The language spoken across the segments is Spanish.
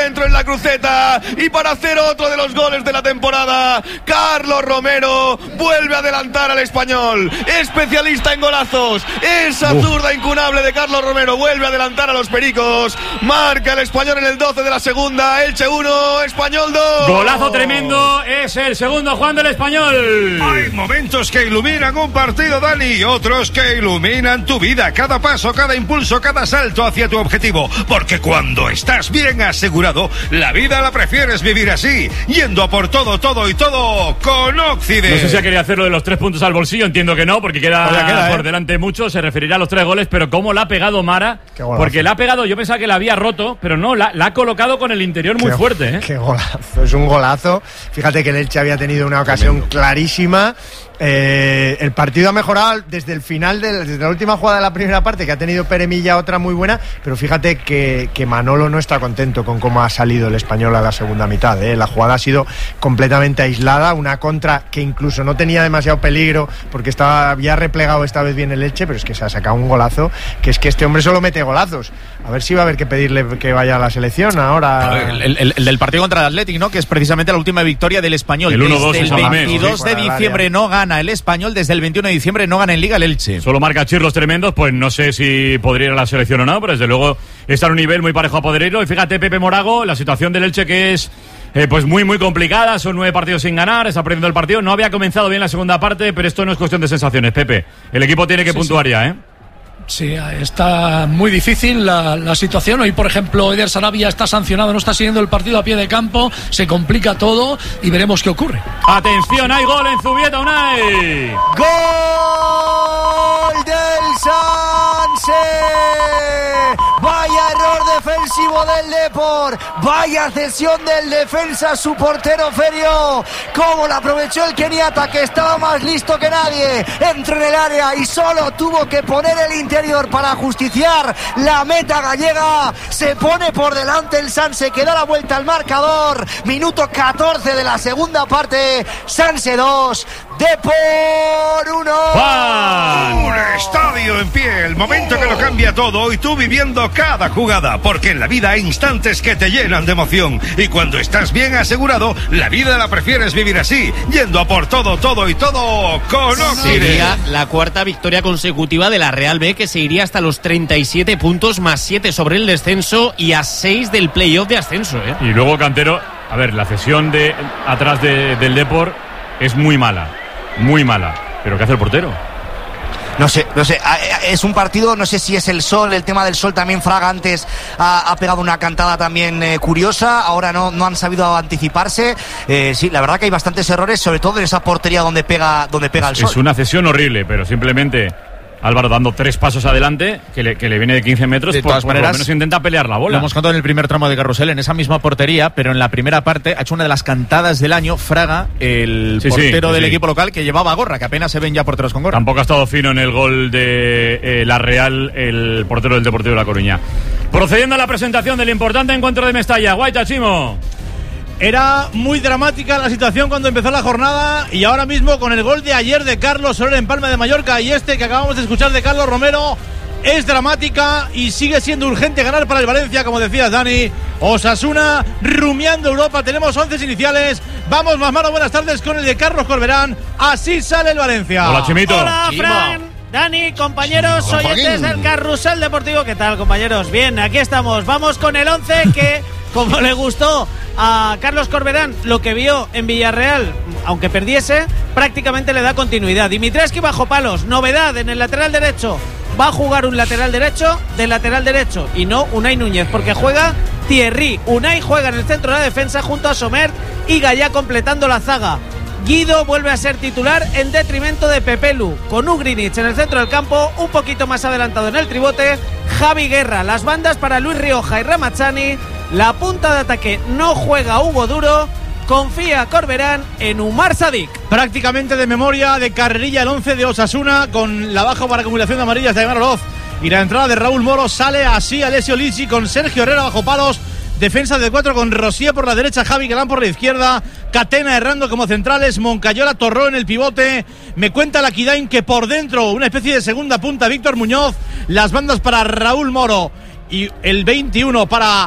centro en la cruceta y para hacer otro de los goles de la temporada. Carlos Romero vuelve a adelantar al Español, especialista en golazos. Esa zurda incunable de Carlos Romero vuelve a adelantar a los pericos. Marca el Español en el 12 de la segunda. Elche 1, Español 2. Golazo tremendo, es el segundo Juan del Español. Hay momentos que iluminan un partido, Dani, y otros que iluminan tu vida. Cada paso, cada impulso, cada salto hacia tu objetivo. Porque cuando estás bien asegurado, la vida la prefieres vivir así, yendo a por todo y todo con Occident. No sé si ha querido hacerlo de los 3 puntos al bolsillo, entiendo que no, porque queda por delante mucho. Se referirá a los 3 goles, pero cómo la ha pegado Mara. Porque la ha pegado, yo pensaba que la había roto, pero no, la ha colocado con el interior muy fuerte, ¿eh? Qué golazo, es un golazo. Fíjate que el Elche había tenido una ocasión clarísima. El partido ha mejorado desde el final, desde la última jugada de la primera parte, que ha tenido Pere Milla otra muy buena, pero fíjate que Manolo no está contento con cómo ha salido el Español a la segunda mitad. La jugada ha sido completamente aislada, una contra que incluso no tenía demasiado peligro porque había replegado esta vez bien el Elche, pero es que se ha sacado un golazo, que es que este hombre solo mete golazos. A ver si va a haber que pedirle que vaya a la selección ahora. El del partido contra el Athletic, ¿no? Que es precisamente la última victoria del Español. El 1-2 desde el 22 de diciembre no gana el Español, desde el 21 de diciembre no gana en Liga el Elche. Solo marca chirlos tremendos, pues no sé si podría ir a la selección o no, pero desde luego está en un nivel muy parejo a poder irlo. Y fíjate, Pepe Morago, la situación del Elche que es pues muy complicada, son 9 partidos sin ganar, está perdiendo el partido, no había comenzado bien la segunda parte, pero esto no es cuestión de sensaciones, Pepe. El equipo tiene que puntuar ya, ¿eh? Sí, está muy difícil la situación. Hoy, por ejemplo, Eder Sarabia está sancionado, no está siguiendo el partido a pie de campo, se complica todo y veremos qué ocurre. Atención, hay gol en Zubieta, Unai. ¡Gol del Sanse! Vaya error defensivo del Depor, vaya cesión del defensa, su portero Ferio. Cómo la aprovechó el keniata, que estaba más listo que nadie. Entró en el área y solo tuvo que poner el interior para justiciar la meta gallega. Se pone por delante el Sanse, que da la vuelta al marcador. Minuto 14 de la segunda parte. Sanse 2, Depor 1. Un estadio en pie, el momento que lo cambia todo, y tú viviendo cada jugada, porque en la vida hay instantes que te llenan de emoción, y cuando estás bien asegurado, la vida la prefieres vivir así, yendo a por todo y todo con Occident. Sería la 4ª victoria consecutiva de la Real B, que se iría hasta los 37 puntos más 7 sobre el descenso y a 6 del playoff de ascenso, ¿eh? Y luego, Cantero, a ver, la cesión de atrás del Depor es muy mala, pero ¿qué hace el portero? No sé, es un partido, no sé si es el sol, el tema del sol también. Fraga antes ha pegado una cantada también curiosa, ahora no han sabido anticiparse. Sí, la verdad que hay bastantes errores, sobre todo en esa portería donde pega el sol. Es una cesión horrible, pero simplemente Álvaro dando 3 pasos adelante, que le viene de 15 metros, de todas maneras, por lo menos intenta pelear la bola. Lo hemos contado en el primer tramo de Carrusel, en esa misma portería, pero en la primera parte ha hecho una de las cantadas del año, Fraga, el portero del equipo local, que llevaba gorra, que apenas se ven ya porteros con gorra. Tampoco ha estado fino en el gol de la Real, el portero del Deportivo de La Coruña. Procediendo a la presentación del importante encuentro de Mestalla. Guaita, Chimo. Era muy dramática la situación cuando empezó la jornada, y ahora mismo con el gol de ayer de Carlos Soler en Palma de Mallorca y este que acabamos de escuchar de Carlos Romero, es dramática y sigue siendo urgente ganar para el Valencia, como decías, Dani. Osasuna rumiando Europa. Tenemos 11 iniciales. Vamos, Masmaro, buenas tardes con el de Carlos Corberán. Así sale el Valencia. Hola, Chimito. Hola, Fran, Dani, compañeros, oyentes del Carrusel Deportivo. ¿Qué tal, compañeros? Bien, aquí estamos. Vamos con el 11 que, como le gustó a Carlos Corberán lo que vio en Villarreal, aunque perdiese, prácticamente le da continuidad. Dimitrescu bajo palos, novedad en el lateral derecho. Va a jugar un lateral derecho del lateral derecho y no Unai Núñez, porque juega Thierry. Unai juega en el centro de la defensa junto a Sommer y Gallá completando la zaga. Guido vuelve a ser titular en detrimento de Pepelu, con Ugrinic en el centro del campo, un poquito más adelantado en el tribote, Javi Guerra, las bandas para Luis Rioja y Ramazzani, la punta de ataque no juega Hugo Duro, confía Corberán en Umar Sadik. Prácticamente de memoria, de carrerilla el 11 de Osasuna, con la baja para acumulación de amarillas de Aymar Oloz y la entrada de Raúl Moro. Sale así Alessio Lizzi con Sergio Herrera bajo palos. Defensa de 4 con Rosier por la derecha, Javi Galán por la izquierda, Catena errando como centrales, Moncayola, Torró en el pivote. Me cuenta la Kidain que por dentro una especie de segunda punta, Víctor Muñoz, las bandas para Raúl Moro y el 21 para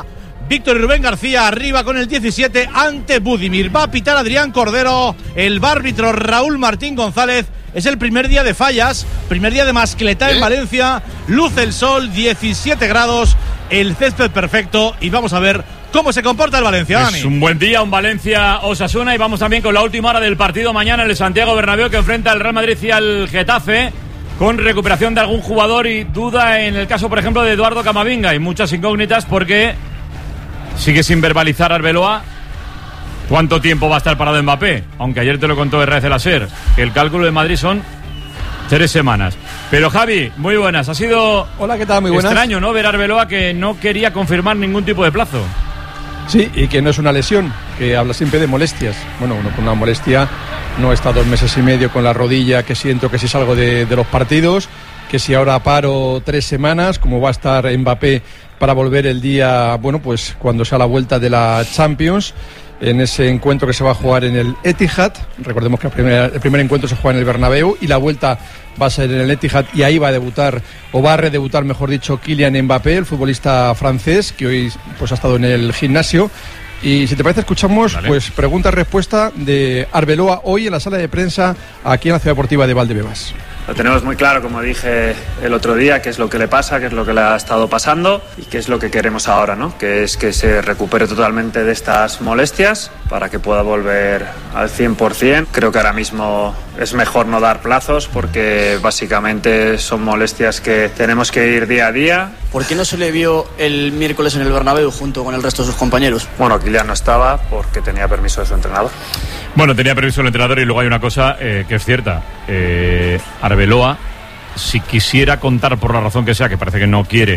Víctor y Rubén García arriba con el 17 ante Budimir. Va a pitar Adrián Cordero, el árbitro Raúl Martín González. Es el primer día de fallas, primer día de mascletá en Valencia. Luce el sol, 17 grados, el césped perfecto y vamos a ver cómo se comporta el Valencia, Dani. Es un buen día, un Valencia-Osasuna y vamos también con la última hora del partido mañana en el Santiago Bernabéu que enfrenta al Real Madrid y al Getafe con recuperación de algún jugador y duda en el caso, por ejemplo, de Eduardo Camavinga y muchas incógnitas porque sigue sin verbalizar Arbeloa cuánto tiempo va a estar parado Mbappé, aunque ayer te lo contó RC Laser, que el cálculo de Madrid son 3 semanas. Pero Javi, muy buenas, ha sido Hola, ¿qué tal? Muy buenas. Extraño, ¿no? Ver a Arbeloa que no quería confirmar ningún tipo de plazo. Sí, y que no es una lesión, que habla siempre de molestias. Bueno, uno con una molestia no está 2 meses y medio con la rodilla, que siento que si salgo de los partidos, que si ahora paro 3 semanas, como va a estar Mbappé para volver el día, bueno, pues cuando sea la vuelta de la Champions, en ese encuentro que se va a jugar en el Etihad. Recordemos que el primer encuentro se juega en el Bernabéu y la vuelta va a ser en el Etihad y ahí va a debutar, o va a redebutar, mejor dicho, Kylian Mbappé, el futbolista francés, que hoy pues ha estado en el gimnasio. Y si te parece, escuchamos pues pregunta-respuesta de Arbeloa hoy en la sala de prensa aquí en la Ciudad Deportiva de Valdebebas. Lo tenemos muy claro, como dije el otro día, qué es lo que le pasa, qué es lo que le ha estado pasando y qué es lo que queremos ahora, ¿no? Que es que se recupere totalmente de estas molestias para que pueda volver al 100%. Creo que ahora mismo es mejor no dar plazos porque básicamente son molestias que tenemos que ir día a día. ¿Por qué no se le vio el miércoles en el Bernabéu junto con el resto de sus compañeros? Bueno, Kylian no estaba porque tenía permiso de su entrenador. Bueno, tenía permiso el entrenador y luego hay una cosa que es cierta. Arbeloa, si quisiera contar por la razón que sea, que parece que no quiere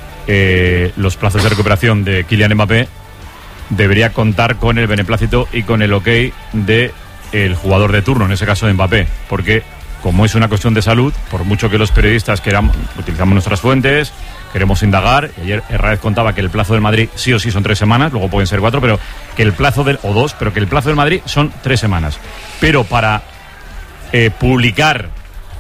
los plazos de recuperación de Kylian Mbappé, debería contar con el beneplácito y con el ok de el jugador de turno, en ese caso de Mbappé, porque como es una cuestión de salud, por mucho que los periodistas utilizamos nuestras fuentes, queremos indagar, y ayer Herráez contaba que el plazo del Madrid sí o sí son 3 semanas, luego pueden ser 4, pero que el plazo o 2, pero que el plazo del Madrid son 3 semanas. Pero para publicar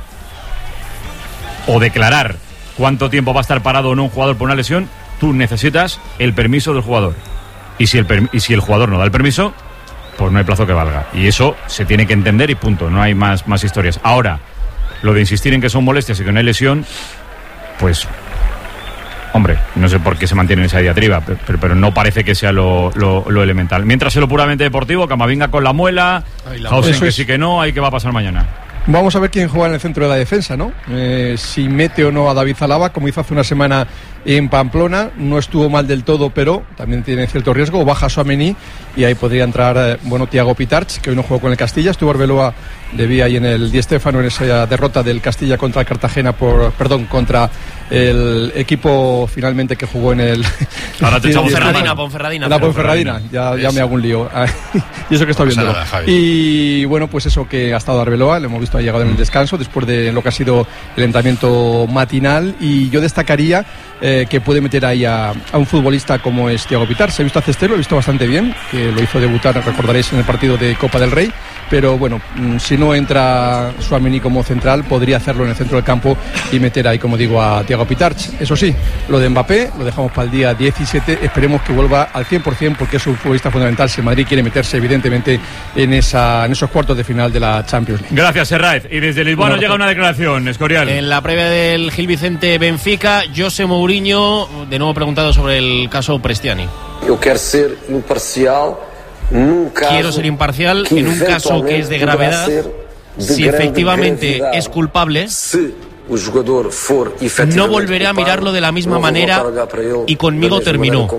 o declarar cuánto tiempo va a estar parado o no un jugador por una lesión, tú necesitas el permiso del jugador. Y si el jugador no da el permiso, pues no hay plazo que valga. Y eso se tiene que entender y punto, no hay más historias. Ahora, lo de insistir en que son molestias y que no hay lesión, pues, hombre, no sé por qué se mantiene en esa diatriba, pero no parece que sea lo elemental. Mientras en lo puramente deportivo, Camavinga con la muela, Hausen que sí que no, ahí qué va a pasar mañana. Vamos a ver quién juega en el centro de la defensa, ¿no? Si mete o no a David Alaba, como hizo hace una semana en Pamplona. No estuvo mal del todo, pero también tiene cierto riesgo. O baja Tchouaméni y ahí podría entrar, Thiago Pitarch, que hoy no jugó con el Castilla. Estuvo Arbeloa de vía ahí en el Di Stéfano en esa derrota del Castilla contra el Cartagena contra el equipo finalmente que jugó en el... Ahora te echamos Ponferradina. La Ponferradina, ya me hago un lío. Y eso que está viendo. Y bueno, pues eso, que ha estado Arbeloa, le hemos visto ha llegado en el descanso después de lo que ha sido el entrenamiento matinal, y yo destacaría que puede meter ahí a un futbolista como es Thiago Pitarch. Se ha visto a Cestero, lo he visto bastante bien, que lo hizo debutar, recordaréis, en el partido de Copa del Rey, pero bueno, si no entra Tchouaméni como central, podría hacerlo en el centro del campo y meter ahí, como digo, a Thiago Pitarch. Eso sí, lo de Mbappé lo dejamos para el día 17, esperemos que vuelva al 100% porque es un futbolista fundamental si el Madrid quiere meterse evidentemente en esos cuartos de final de la Champions League. Gracias, Herráez. Y desde Lisboa nos llega una declaración, Escorial. En la previa del Gil Vicente Benfica, José Mourinho, de nuevo preguntado sobre el caso Prestiani. Yo quiero ser imparcial. Quiero ser imparcial en un caso que es de gravedad. Si efectivamente es culpable, no volveré a mirarlo de la misma manera y conmigo terminó.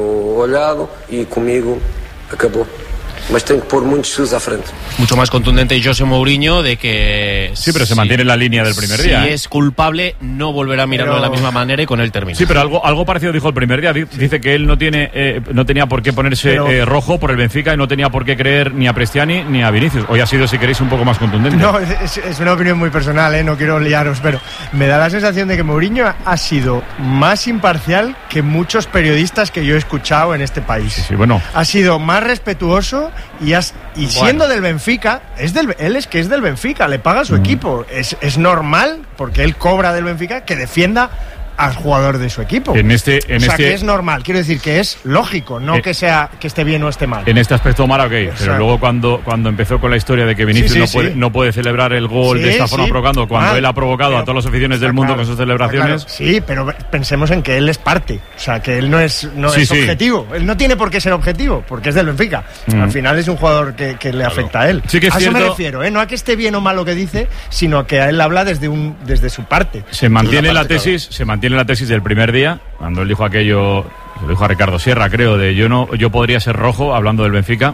Mas tengo que pôr muchos sus a frente. Mucho más contundente José Mourinho de que... Sí, pero se mantiene la línea del primer día. Si es culpable, no volverá a mirarlo de la misma manera y con él termina. Sí, pero algo parecido dijo el primer día. Dice que él no tenía por qué ponerse rojo por el Benfica y no tenía por qué creer ni a Prestiani ni a Vinicius. Hoy ha sido, si queréis, un poco más contundente. No, es una opinión muy personal, no quiero liaros, pero me da la sensación de que Mourinho ha sido más imparcial que muchos periodistas que yo he escuchado en este país. Sí, bueno. Ha sido más respetuoso y siendo del Benfica, él es que es del Benfica, le paga a su equipo. Es normal, porque él cobra del Benfica, que defienda al jugador de su equipo. Que es normal, quiero decir que es lógico, no que esté bien o esté mal. En este aspecto, Mara, ok, pero luego cuando empezó con la historia de que Vinicius no puede celebrar el gol de esta forma provocando, cuando él ha provocado a todas las aficiones del mundo con sus celebraciones. Sí, pero pensemos en que él es parte, o sea, que él no es objetivo, él no tiene por qué ser objetivo, porque es del Benfica. Al final es un jugador que le afecta a él. Sí que es cierto. Eso me refiero, no a que esté bien o mal lo que dice, sino que a él habla desde su parte. Se mantiene la tesis del primer día, cuando él dijo aquello, lo dijo a Ricardo Sierra, creo, de yo podría ser rojo, hablando del Benfica.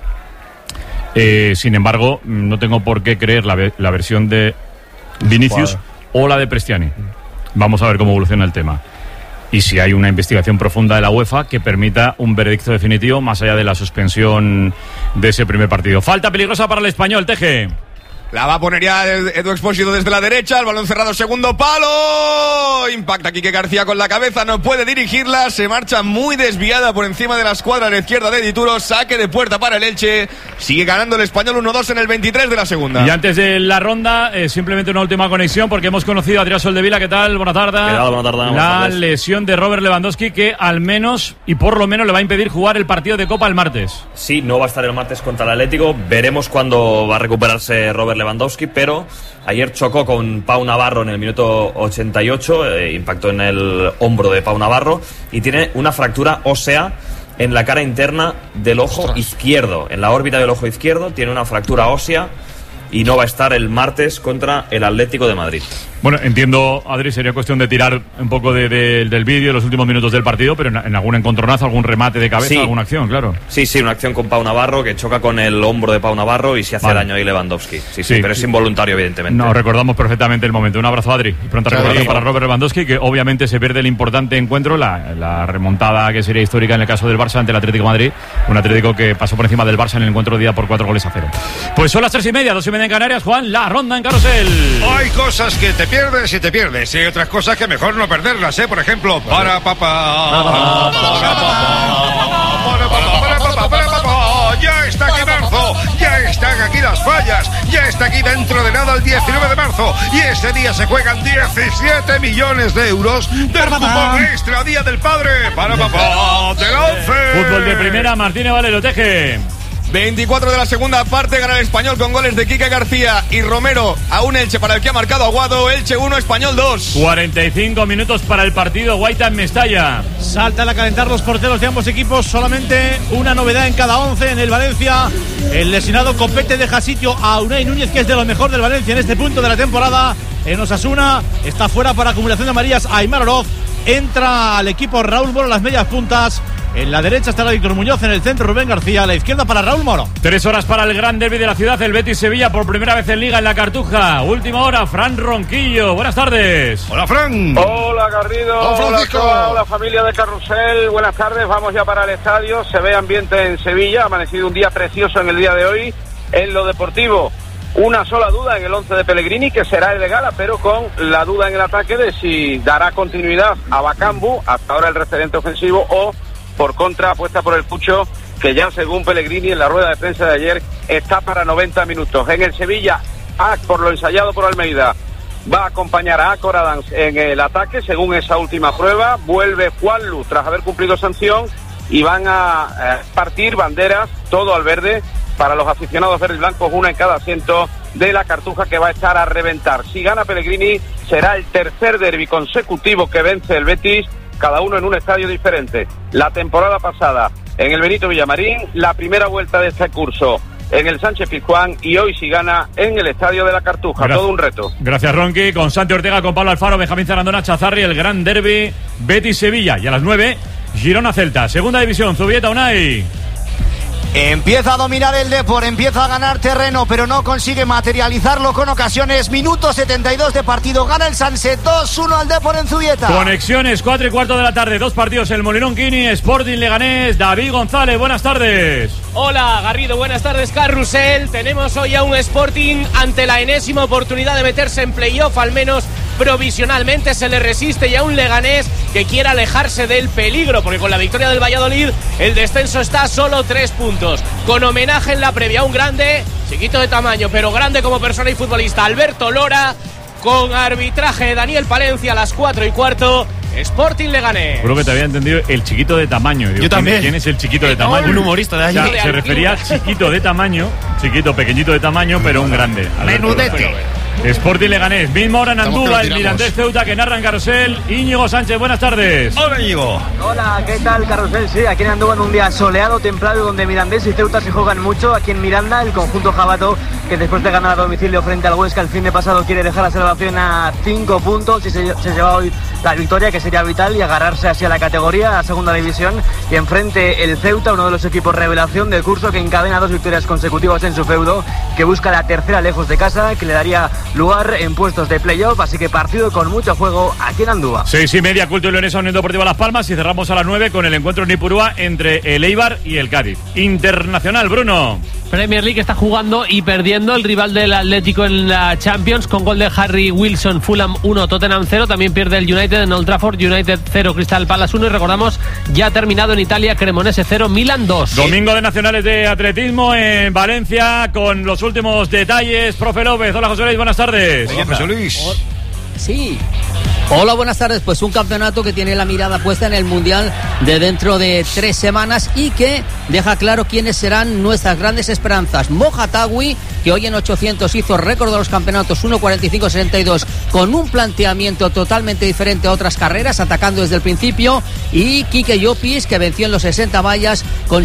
Sin embargo, no tengo por qué creer la versión de Vinicius o la de Prestiani. Vamos a ver cómo evoluciona el tema. Y si hay una investigación profunda de la UEFA que permita un veredicto definitivo más allá de la suspensión de ese primer partido. Falta peligrosa para el Español, Teje. La va a poner ya Edu Expósito desde la derecha, el balón cerrado, segundo palo, impacta Quique García con la cabeza, no puede dirigirla, se marcha muy desviada por encima de la escuadra a la izquierda de Dituro, saque de puerta para el Elche, sigue ganando el Español 1-2 en el 23 de la segunda. Y antes de la ronda, simplemente una última conexión porque hemos conocido a Adrián Soldevila, ¿qué tal? Buenas tardes. Buenas tardes. La lesión de Robert Lewandowski que al menos y por lo menos le va a impedir jugar el partido de Copa el martes. Sí, no va a estar el martes contra el Atlético, veremos cuándo va a recuperarse Robert Lewandowski, pero ayer chocó con Pau Navarro en el minuto 88, impactó en el hombro de Pau Navarro y tiene una fractura ósea en la cara interna del ojo izquierdo, en la órbita del ojo izquierdo tiene una fractura ósea y no va a estar el martes contra el Atlético de Madrid. Bueno, entiendo, Adri, sería cuestión de tirar un poco del vídeo de los últimos minutos del partido, pero en algún encontronazo, algún remate de cabeza, alguna acción, claro. Sí, una acción con Pau Navarro que choca con el hombro de Pau Navarro y se hace daño ahí Lewandowski. Sí, pero es involuntario, evidentemente. No, recordamos perfectamente el momento. Un abrazo, Adri. Y pronta recuperación para Robert Lewandowski, que obviamente se pierde el importante encuentro, la remontada que sería histórica en el caso del Barça ante el Atlético de Madrid. Un Atlético que pasó por encima del Barça en el encuentro de día por 4-0. Pues son las 3:30, 2:30 en Canarias, Juan, la ronda en Carrusel. Hay cosas que te pierdes y te pierdes. Y hay otras cosas que mejor no perderlas, Por ejemplo, ya está aquí marzo, ya están aquí las fallas, ya está aquí dentro de nada el 19 de marzo y ese día se juegan 17 millones de euros del cupón extra Día del Padre para papá de la ONCE. Fútbol de primera, Martínez Valero, Teje. 24 de la segunda parte, gana el Español con goles de Quique García y Romero a un Elche para el que ha marcado Aguado. Elche 1, Español 2. 45 minutos para el partido, Guaita en Mestalla. Saltan a calentar los porteros de ambos equipos, solamente una novedad en cada 11 en el Valencia. El lesionado Copete deja sitio a Unai Núñez, que es de lo mejor del Valencia en este punto de la temporada. En Osasuna está fuera para acumulación de amarillas Aimar Oroz. Entra al equipo Raúl Moro a las medias puntas. En la derecha estará Víctor Muñoz, en el centro Rubén García, a la izquierda para Raúl Moro. 3 horas para el gran derbi de la ciudad, el Betis-Sevilla por primera vez en Liga en la Cartuja. Última hora, Fran Ronquillo. Buenas tardes. Hola, Fran. Hola, Garrido. Hola, familia de Carrusel. Buenas tardes, vamos ya para el estadio. Se ve ambiente en Sevilla, ha amanecido un día precioso en el día de hoy. En lo deportivo, una sola duda en el 11 de Pellegrini, que será el de Gala, pero con la duda en el ataque de si dará continuidad a Bakambu, hasta ahora el referente ofensivo, o por contra apuesta por el Pucho, que ya según Pellegrini en la rueda de prensa de ayer está para 90 minutos. En el Sevilla, por lo ensayado por Almeida, va a acompañar a Acor Adams en el ataque, según esa última prueba. Vuelve Juanlu tras haber cumplido sanción y van a partir banderas, todo al verde, para los aficionados verdes y blancos, una en cada asiento de la Cartuja, que va a estar a reventar. Si gana Pellegrini, será el tercer derbi consecutivo que vence el Betis, cada uno en un estadio diferente. La temporada pasada en el Benito Villamarín, la primera vuelta de este curso en el Sánchez Pizjuán y hoy si gana en el estadio de la Cartuja. Todo un reto. Gracias, Ronqui. Con Santi Ortega, con Pablo Alfaro, Benjamín Zarandona, Chazarri, el gran derbi Betis-Sevilla. Y a las 9, Girona-Celta. Segunda división, Zubieta Unai. Empieza a dominar el Depor, empieza a ganar terreno, pero no consigue materializarlo con ocasiones. Minuto 72 de partido, gana el Sanse 2-1 al Depor en Zubieta. Conexiones, 4:15 de la tarde, 2 partidos, el Molinón Quini, Sporting Leganés. David González, buenas tardes. Hola, Garrido, buenas tardes, Carrusel. Tenemos hoy a un Sporting ante la enésima oportunidad de meterse en playoff, al menos provisionalmente se le resiste, y a un Leganés que quiere alejarse del peligro, porque con la victoria del Valladolid el descenso está a solo 3 puntos. Con homenaje en la previa a un grande, chiquito de tamaño, pero grande como persona y futbolista, Alberto Lora, con arbitraje de Daniel Palencia a las 4:15 Sporting Leganés. Creo que te había entendido el chiquito de tamaño. Digo, yo también. ¿Quién es el chiquito de tamaño? Un humorista de allí. O sea, se refería al chiquito de tamaño, chiquito, pequeñito de tamaño, pero un grande. Menudete. Sporting Leganés, misma hora en Andúba, el Mirandés Ceuta que narra en Carrusel. Íñigo Sánchez, buenas tardes. Hola, Íñigo. Hola, ¿qué tal, Carrusel? Sí, aquí en Andúba en un día soleado, templado, donde Mirandés y Ceuta se juegan mucho. Aquí en Miranda, el conjunto jabato, que después de ganar a domicilio frente al Huesca el fin de pasado, quiere dejar la salvación a 5 puntos y se lleva hoy la victoria, que sería vital, y agarrarse así a la categoría, a segunda división. Y enfrente el Ceuta, uno de los equipos revelación del curso, que encadena 2 victorias consecutivas en su feudo, que busca la tercera lejos de casa, que le daría lugar en puestos de playoff, así que partido con mucho juego aquí en Andúba. 6:30, Culto y Leonesa, Unión Deportiva Las Palmas, y cerramos a las 9 con el encuentro en Ipurúa entre el Eibar y el Cádiz. Internacional, Bruno. Premier League está jugando y perdiendo el rival del Atlético en la Champions con gol de Harry Wilson. Fulham 1, Tottenham 0. También pierde el United en Old Trafford. United 0, Crystal Palace 1. Y recordamos, ya ha terminado en Italia, Cremonese 0, Milan 2. Domingo de nacionales de atletismo en Valencia con los últimos detalles. Profe López, hola José Luis, buenas tardes. Hola José Luis. Sí. Hola, buenas tardes. Pues un campeonato que tiene la mirada puesta en el Mundial de dentro de 3 semanas y que deja claro quiénes serán nuestras grandes esperanzas. Mojatawi, que hoy en 800 hizo récord de los campeonatos 1:45.62 con un planteamiento totalmente diferente a otras carreras, atacando desde el principio, y Quique Llopis, que venció en los 60 vallas con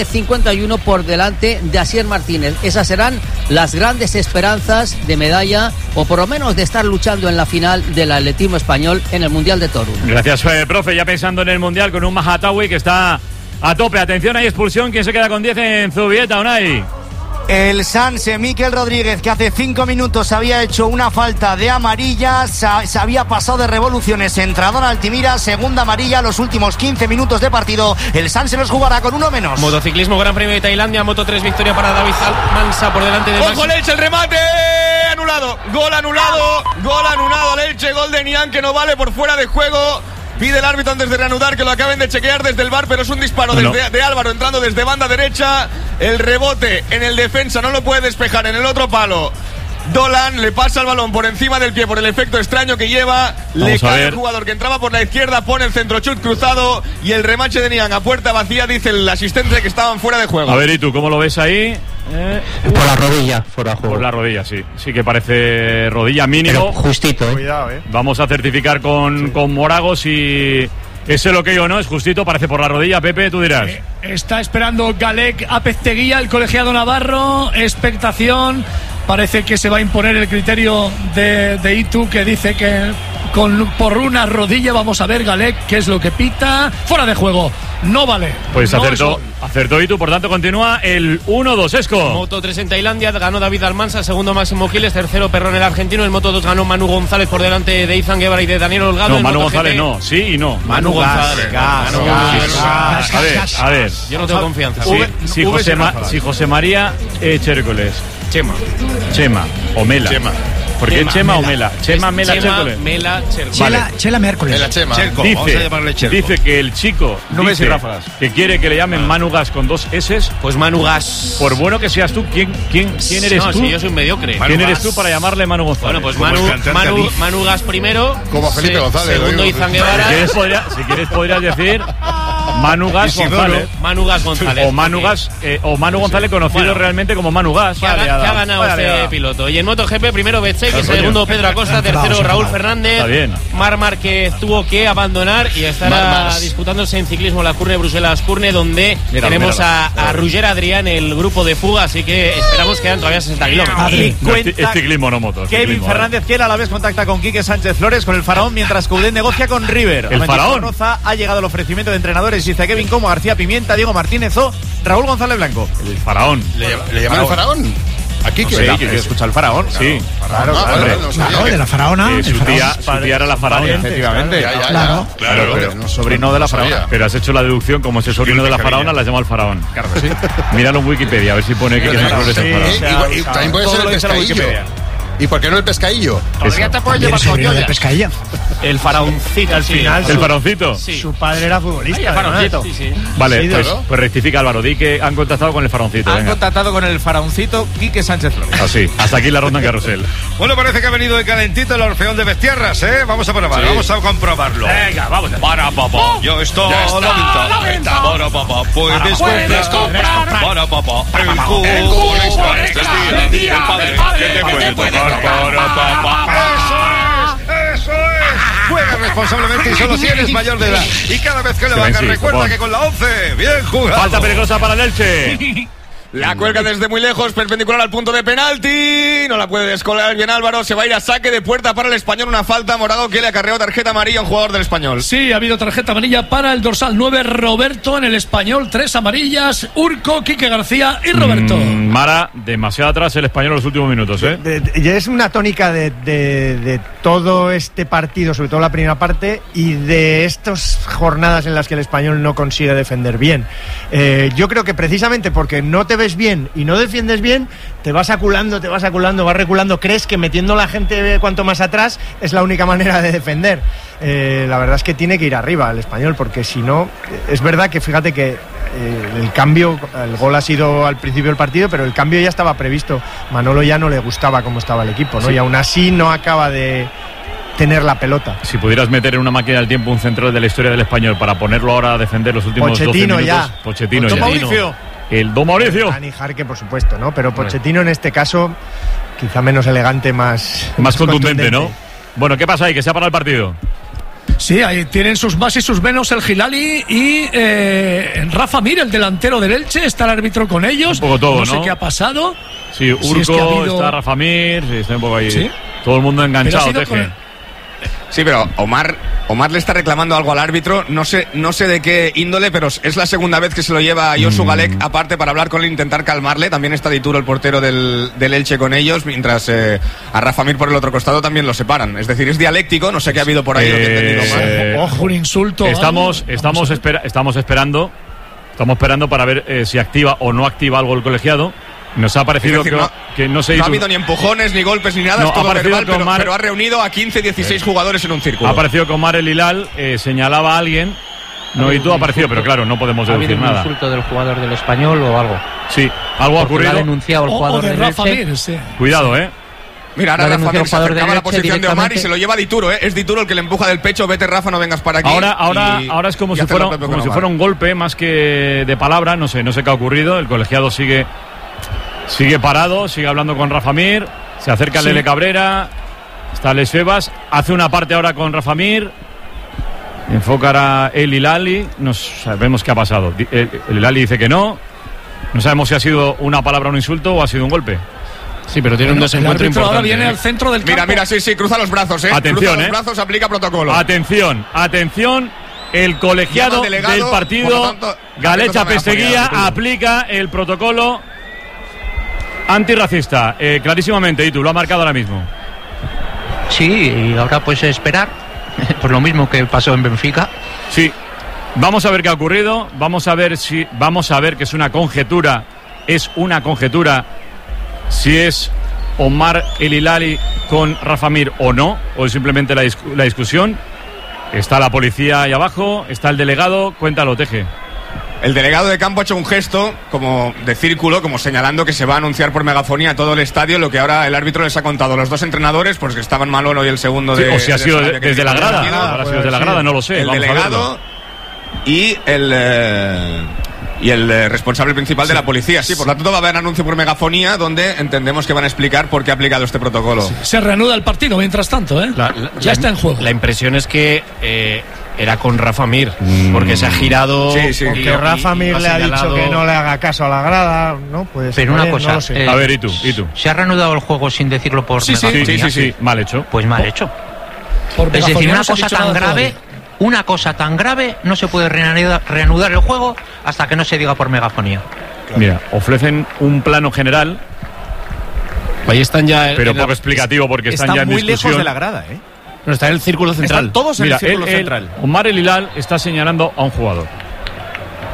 7:51 por delante de Asier Martínez. Esas serán las grandes esperanzas de medalla, o por lo menos de estar luchando en la final del atletismo español en el Mundial de Toruń. Gracias, profe. Ya pensando en el Mundial con un Mojatawi que está a tope. Atención, hay expulsión. ¿Quién se queda con 10 en Zubieta, Unai? El Sanse, Miquel Rodríguez, que hace 5 minutos había hecho una falta de amarilla, se había pasado de revoluciones, entrador Altimira, segunda amarilla, los últimos 15 minutos de partido. El Sanse los jugará con 1 menos. Motociclismo, Gran Premio de Tailandia, Moto 3, victoria para David Mansa por delante de ¡Ojo, Elche, el remate! Anulado, gol anulado, al Elche, gol de Nian, que no vale, por fuera de juego. Pide el árbitro antes de reanudar que lo acaben de chequear desde el VAR, pero es un disparo de Álvaro entrando desde banda derecha. El rebote en el defensa no lo puede despejar en el otro palo. Dolan le pasa el balón por encima del pie por el efecto extraño que lleva. Le cae el jugador que entraba por la izquierda, pone el centro chut cruzado y el remache de Nian a puerta vacía, dice el asistente que estaban fuera de juego. A ver, ¿y tú cómo lo ves ahí? Por la rodilla, fuera de juego. Por la rodilla, sí. Sí que parece rodilla mínimo. Pero justito, Cuidado, Vamos a certificar con Morago si es el ok o no. Es justito, parece por la rodilla. Pepe, tú dirás. Está esperando Galek Apezteguía, el colegiado navarro. Expectación. Parece que se va a imponer el criterio de Itu, que dice que por una rodilla. Vamos a ver, Galek, qué es lo que pita. Fuera de juego, no vale. Pues no acertó Itu, por tanto continúa el 1-2. Esco. Moto 3 en Tailandia, ganó David Almansa, segundo Máximo Giles, tercero Perrón el argentino. El Moto 2 ganó Manu González por delante de Izan Guevara y de Daniel Holgado. No, Manu González no, sí y no. Manu González. A ver. Yo no tengo confianza. Si José María Chércoles. Chema o Mela. ¿Por qué Chema o Mela? Chema, Mela, Chércoles. Mela, Chércoles. Vale. Chela Miércoles. La Chema. Dice que el chico Nubes y ráfagas. que quiere que le llamen Manu Gas con 2 S. Pues Manu Gas. Por bueno que seas tú, ¿quién eres tú? No, si yo soy un mediocre. ¿Quién eres tú para llamarle Manu González? Bueno, pues Manu Gas primero. Como Felipe González. Segundo Izan Guevara. Si quieres podrías decir Manu Gas González. Manu Gas González. O Manu González conocido realmente como Manu Gas. Que ha ganado este piloto. Y en MotoGP primero Betxek, segundo Pedro Acosta, tercero Raúl Fernández. Marc Márquez tuvo que abandonar y estará disputándose en ciclismo la Curne Bruselas-Curne, donde tenemos a Roger Adrián, el grupo de fuga, así que esperamos que quedan todavía 60 kilómetros. Es ciclismo, no motos. Kevin Fernández, que a la vez contacta con Quique Sánchez Flores, con el Faraón, mientras que Udén negocia con River. El Faraón. Ha llegado el ofrecimiento de entrenadores, dice Kevin, como García Pimienta, Diego Martínez o Raúl González Blanco. El Faraón. ¿Le llaman el Faraón? Aquí que yo escucho al Faraón. Sí. Claro, de la faraona. Su tía era la faraona. Efectivamente. Claro. Pero sobrino de la faraona. Pero has hecho la deducción, como ese sobrino de la faraona, la llama el faraón. Claro que sí. Míralo en Wikipedia, a ver si pone que tiene flores el faraón. Y también puede ser el pescadillo. ¿Y por qué no el pescadillo? Todavía te puedes llevar sobrino de pescadilla. El faraoncito al final. ¿El faraoncito? Sí. Su padre era futbolista. Ay, el faraoncito. Sí. Vale, Sí, pues rectifica Álvaro, di que han contactado con el faraoncito. Han Venga. contactado con el faraoncito Quique Sánchez Flores. Así, hasta aquí la ronda en carrusel. Bueno, parece que ha venido de calentito el Orfeón de Bestierras, ¿eh? Vamos a probar, vamos a comprobarlo. Venga, vamos. Para papá, yo estoy Ya está la venta. Para papá, puedes comprar. Para papá, el cubo este es día del padre. ¿Qué te puede tocar? Para papá. Eso es. Juega responsablemente y solo si eres mayor de edad. Y cada vez que le hagas, recuerda que con la 11, bien jugado. Falta peligrosa para el Elche. La cuelga desde muy lejos, perpendicular al punto de penalti. No la puede descolar bien Álvaro. Se va a ir a saque de puerta para el Español. Una falta. Morago que le acarreó tarjeta amarilla a un jugador del Español. Sí, ha habido tarjeta amarilla para el dorsal 9, Roberto. En el Español, 3 amarillas. Urco, Quique García y Roberto. Mara, demasiado atrás el Español en los últimos minutos, ¿eh? Es una tónica de todo este partido, sobre todo la primera parte, y de estas jornadas en las que el Español no consigue defender bien. Yo creo que precisamente porque no te ves bien y no defiendes bien, te vas aculando, vas reculando, crees que metiendo a la gente cuanto más atrás es la única manera de defender. La verdad es que tiene que ir arriba el Español, porque si no, es verdad que fíjate que el cambio, el gol ha sido al principio del partido, pero el cambio ya estaba previsto. Manolo ya no le gustaba cómo estaba el equipo, ¿no? Sí. Y aún así no acaba de tener la pelota. Si pudieras meter en una máquina del tiempo un central de la historia del Español para ponerlo ahora a defender los últimos 12 Pochettino minutos. ya. Pochettino Don ya. Mauricio. El Don Mauricio. Dani Jarque, por supuesto, ¿no? Pero Pochettino en este caso, quizá menos elegante, más contundente, ¿no? Bueno, ¿qué pasa ahí? Que se ha parado el partido. Sí, ahí tienen sus más y sus menos el Gilali y Rafa Mir, el delantero del Elche. Está el árbitro con ellos. Un poco todo, no sé ¿no? qué ha pasado. Sí, Urco, Si es que ha habido... está Rafa Mir, sí, está un poco ahí. ¿Sí? Todo el mundo enganchado, Teje. Sí, pero Omar le está reclamando algo al árbitro, no sé de qué índole, pero es la segunda vez que se lo lleva a Josu Galek aparte para hablar con él, intentar calmarle. También está Dituro, el portero del Elche, con ellos, mientras a Rafa Mir por el otro costado también lo separan. Es decir, es dialéctico, no sé qué ha habido por ahí, lo que he entendido mal. Ojo, un insulto. Estamos esperando para ver si activa o no activa algo el colegiado. Nos ha parecido decir, que no se no hizo. ha habido ni empujones, ni golpes, ni nada, No, es todo ha parecido verbal, que Omar- pero ha reunido a 15, 16 jugadores en un círculo. Ha parecido que Omar El Hilal señalaba a alguien. No, y tú ha aparecido, pero claro, no podemos deducir ¿Ha habido nada. un insulto del jugador del Español o algo? Sí, algo ha Porque ocurrido. lo ha denunciado el jugador del Elche. sí. Cuidado, Mira, ahora Lo ha Rafa Mir denunciado se el jugador acercaba a la del Elche posición de Omar y directamente. se lo lleva Dituro, ¿eh? Es Dituro el que le empuja del pecho, vete Rafa, no vengas para aquí. Ahora es como y si hace lo fuera, propio como con si Omar. fuera un golpe más que de palabra. No sé qué ha ocurrido. El colegiado sigue parado, sigue hablando con Rafa Mir. Se acerca Sí. Lele Cabrera. Está Les Febas. Hace una parte ahora con Rafa Mir. Enfoca a El Hilali. No sabemos qué ha pasado. El Hilali dice que no. No sabemos si ha sido una palabra, un insulto o ha sido un golpe. Sí, pero tiene un desencuentro El árbitro ahora importante. viene al centro del campo. Mira, sí, cruza los brazos, Atención, cruza los brazos, aplica protocolo. Atención. El colegiado Llama al delegado, del por partido, lo tanto, Galecha no me Pesteguía, apoya, aplica el protocolo antirracista. Clarísimamente, y tú lo ha marcado ahora mismo. Sí, y ahora pues esperar. Pues lo mismo que pasó en Benfica. Sí. Vamos a ver qué ha ocurrido. Vamos a ver que es una conjetura. Si es Omar El Hilali con Rafa Mir o no, o es simplemente la discusión. Está la policía ahí abajo, está el delegado. Cuéntalo, Teje. El delegado de campo ha hecho un gesto como de círculo, como señalando que se va a anunciar por megafonía a todo el estadio lo que ahora el árbitro les ha contado. Los dos entrenadores, pues que estaban Manolo y el segundo Sí, de... o si ha de sido Sarabia, que desde la tiene grada. partido. Ahora ha sido desde la grada, no lo sé. El Vamos a delegado verlo. y el responsable principal de la policía. Sí, por lo tanto va a haber anuncio por megafonía donde entendemos que van a explicar por qué ha aplicado este protocolo. Se reanuda el partido mientras tanto, ¿eh? Ya está en juego. La impresión es que era con Rafa Mir, porque se ha girado. Porque Rafa Mir le ha dicho que no le haga caso a la grada, ¿no? Pues Pero una cosa, no lo sé. A ver, ¿y tú? ¿Se ha reanudado el juego sin decirlo por megafonía? Sí, mal hecho. Pues mal hecho. Por Es decir, megafonía una no se ha cosa dicho tan nada grave, todavía. una cosa tan grave no se puede reanudar el juego hasta que no se diga por megafonía. Mira, ofrecen un plano general. Ahí están ya. Pero poco explicativo porque están ya en muy discusión. lejos de la grada, ¿eh? No, está en el círculo central. Están todos en Mira, el círculo central. Omar El Hilal está señalando a un jugador.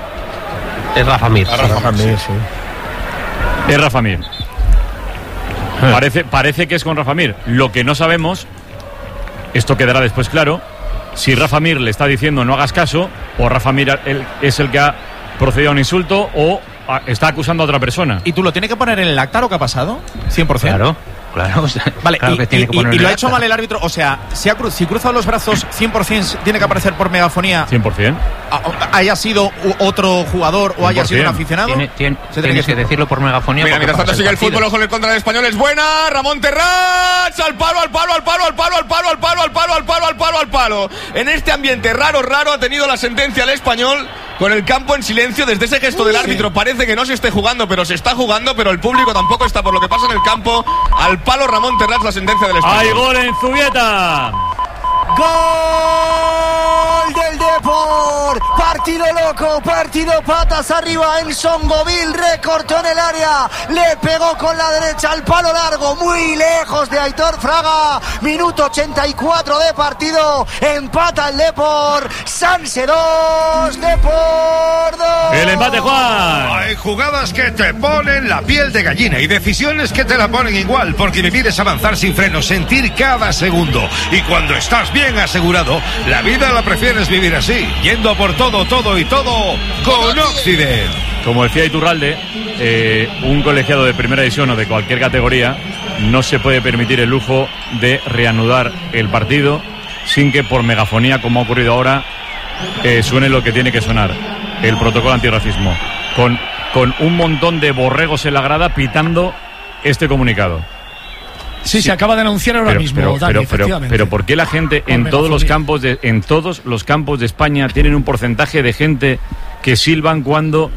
Es Rafa Mir. Rafa Mir, sí. Es Rafa Mir. Parece que es con Rafa Mir. Lo que no sabemos, esto quedará después claro, si Rafa Mir le está diciendo no hagas caso, o Rafa Mir es el que ha procedido a un insulto, o está acusando a otra persona. ¿Y tú lo tienes que poner en el acta lo que ha pasado? 100%. Claro. Vale, claro que tiene que poner y en lo el ha hecho acta. mal el árbitro. O sea, si cruza los brazos, 100% tiene que aparecer por megafonía. 100%. Haya sido otro jugador o haya sido un aficionado. Tiene que decirlo por megafonía. Mira, mientras tanto sigue el fútbol, ojo en el contra del Español, es buena. Ramón Terrats, al palo. En este ambiente raro, ha tenido la sentencia el Español con el campo en silencio desde ese gesto del árbitro. Parece que no se esté jugando, pero se está jugando, pero el público tampoco está por lo que pasa en el campo. Al palo Ramón Terrats, la sentencia del Español. ¡Hay gol en Zubieta! ¡Gol del Depor! Partido loco, partido patas arriba en Songovil, recortó en el área, le pegó con la derecha al palo largo, muy lejos de Aitor Fraga. Minuto 84 de partido, empata el Depor, Sanse 2, Depor 2. El empate, Juan. Hay jugadas que te ponen la piel de gallina y decisiones que te la ponen igual, porque vivir es avanzar sin frenos, sentir cada segundo. Y cuando estás bien asegurado, la vida la prefieres vivir así, yendo por todo con Occident. Como decía Iturralde, un colegiado de primera división o de cualquier categoría no se puede permitir el lujo de reanudar el partido sin que por megafonía, como ha ocurrido ahora, suene lo que tiene que sonar, el protocolo antirracismo, con un montón de borregos en la grada pitando este comunicado. Sí, se acaba de anunciar ahora mismo, Dani, efectivamente. Pero ¿por qué la gente en todos los campos de España tienen un porcentaje de gente que silban cuando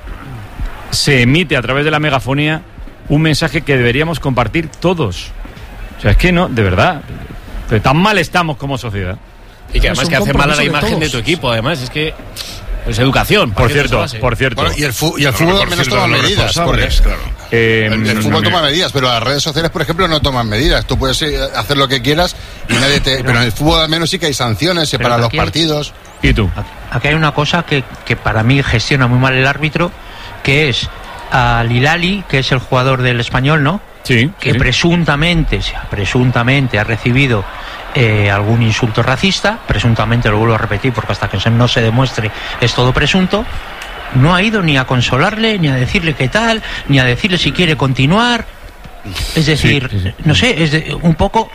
se emite a través de la megafonía un mensaje que deberíamos compartir todos? O sea, es que no, de verdad, pero tan mal estamos como sociedad. Y que además que hace mal a la imagen de tu equipo, además, es que es educación. Por cierto. Bueno, y el fútbol al menos toma medidas. Claro. El fútbol toma medidas, pero las redes sociales, por ejemplo, no toman medidas. Tú puedes hacer lo que quieras y nadie te... Pero en el fútbol al menos sí que hay sanciones para los partidos. ¿Y tú? Aquí hay una cosa que para mí gestiona muy mal el árbitro, que es al Hilali, que es el jugador del Español, ¿no? Sí. Que presuntamente ha recibido algún insulto racista, presuntamente, lo vuelvo a repetir porque hasta que no se demuestre es todo presunto. No ha ido ni a consolarle, ni a decirle qué tal, ni a decirle si quiere continuar. Es decir, no sé, es un poco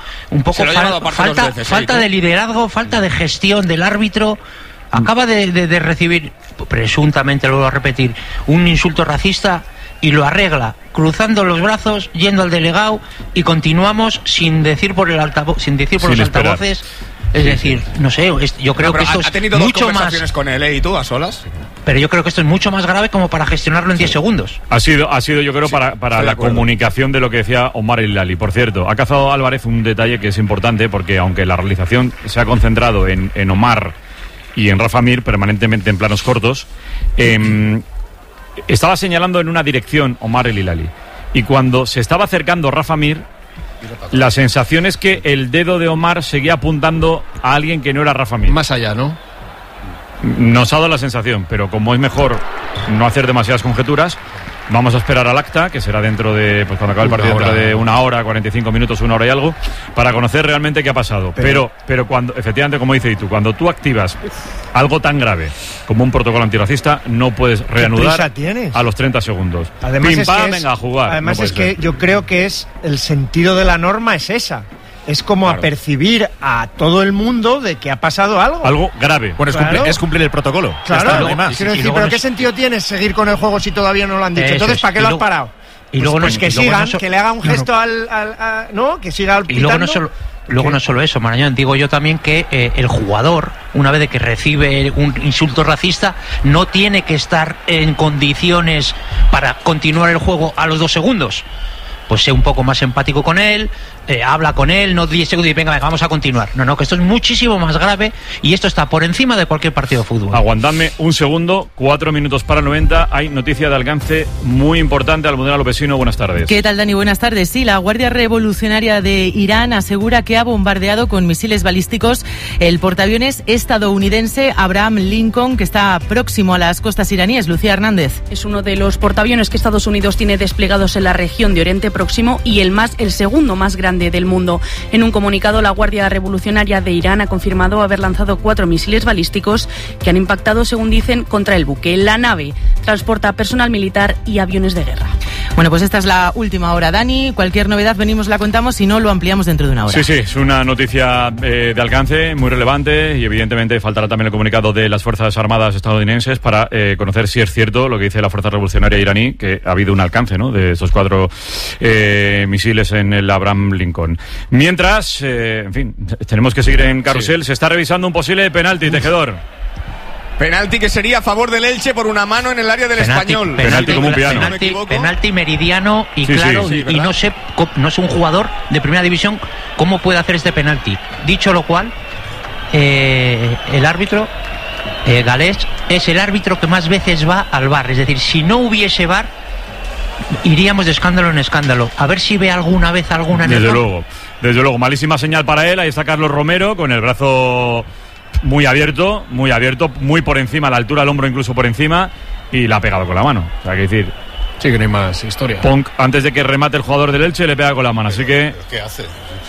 falta de liderazgo, falta de gestión del árbitro. Acaba de recibir, presuntamente, lo vuelvo a repetir, un insulto racista y lo arregla cruzando los brazos, yendo al delegado, y continuamos sin decir por el altavoz, sin decir por los altavoces. Es decir, no sé, yo creo que esto es tenido mucho dos conversaciones más con él, ¿y tú a solas? Pero yo creo que esto es mucho más grave como para gestionarlo en 10 segundos. Ha sido yo creo, para la comunicación de lo que decía Omar El Hilali. Por cierto, ha cazado Álvarez un detalle que es importante, porque aunque la realización se ha concentrado en Omar y en Rafa Mir permanentemente en planos cortos, estaba señalando en una dirección Omar El Hilali, y cuando se estaba acercando Rafa Mir, la sensación es que el dedo de Omar seguía apuntando a alguien que no era Rafa Mir. Más allá, ¿no? Nos ha dado la sensación, pero como es mejor no hacer demasiadas conjeturas, vamos a esperar al acta, que será dentro de, pues cuando acabe el partido, dentro de 1 hora, 45 minutos, 1 hora y algo, para conocer realmente qué ha pasado. Pero cuando, efectivamente, como dice Itu, cuando tú activas algo tan grave como un protocolo antirracista, no puedes reanudar a los 30 segundos. Además, Pim, pam, venga a jugar. Además no es que yo creo que es el sentido de la norma es esa. Es como apercibir a todo el mundo de que ha pasado algo. Algo grave. Bueno, es cumplir el protocolo. Claro, no más. Quiero decir, pero ¿qué sentido tiene seguir con el juego si todavía no lo han dicho? Entonces, ¿para qué lo has parado? Y luego pues que sigan, que le haga un gesto ¿no? Que siga pitando. Y luego no solo eso, Marañón, digo yo también que el jugador, una vez de que recibe un insulto racista, no tiene que estar en condiciones para continuar el juego a los 2 segundos. Pues sé un poco más empático con él, habla con él, no 10 segundos y venga, vamos a continuar. No, que esto es muchísimo más grave y esto está por encima de cualquier partido de fútbol. Aguantadme un segundo, 4 minutos para 90. Hay noticia de alcance muy importante. Almudena Lopesino, buenas tardes. ¿Qué tal, Dani? Buenas tardes. Sí, la Guardia Revolucionaria de Irán asegura que ha bombardeado con misiles balísticos el portaaviones estadounidense Abraham Lincoln, que está próximo a las costas iraníes. Lucía Hernández. Es uno de los portaaviones que Estados Unidos tiene desplegados en la región de Oriente Próximo y el segundo más grande del mundo. En un comunicado, la Guardia Revolucionaria de Irán ha confirmado haber lanzado 4 misiles balísticos que han impactado, según dicen, contra el buque. La nave transporta personal militar y aviones de guerra. Bueno, pues esta es la última hora, Dani. Cualquier novedad venimos, la contamos, si no lo ampliamos dentro de una hora. Sí, es una noticia de alcance muy relevante y evidentemente faltará también el comunicado de las Fuerzas Armadas estadounidenses para conocer si es cierto lo que dice la Fuerza Revolucionaria iraní, que ha habido un alcance, ¿no?, de estos 4 misiles en el Abraham Lincoln. Mientras, en fin, tenemos que seguir en carrusel. Se está revisando un posible penalti, Tejedor. Penalti que sería a favor del Elche por una mano en el área del Español. Penalti como un piano. Penalti meridiano y claro, sí, y no sé un jugador de primera división cómo puede hacer este penalti. Dicho lo cual, el árbitro galés es el árbitro que más veces va al VAR. Es decir, si no hubiese VAR, iríamos de escándalo en escándalo. A ver si ve alguna vez alguna en Desde luego, malísima señal para él. Ahí está Carlos Romero con el brazo muy abierto, muy por encima, a la altura del hombro, incluso por encima, y la ha pegado con la mano. O sea, que decir, sí, que no hay más historia. Ponk, antes de que remate el jugador del Elche, le pega con la mano. Así que ¿qué hace?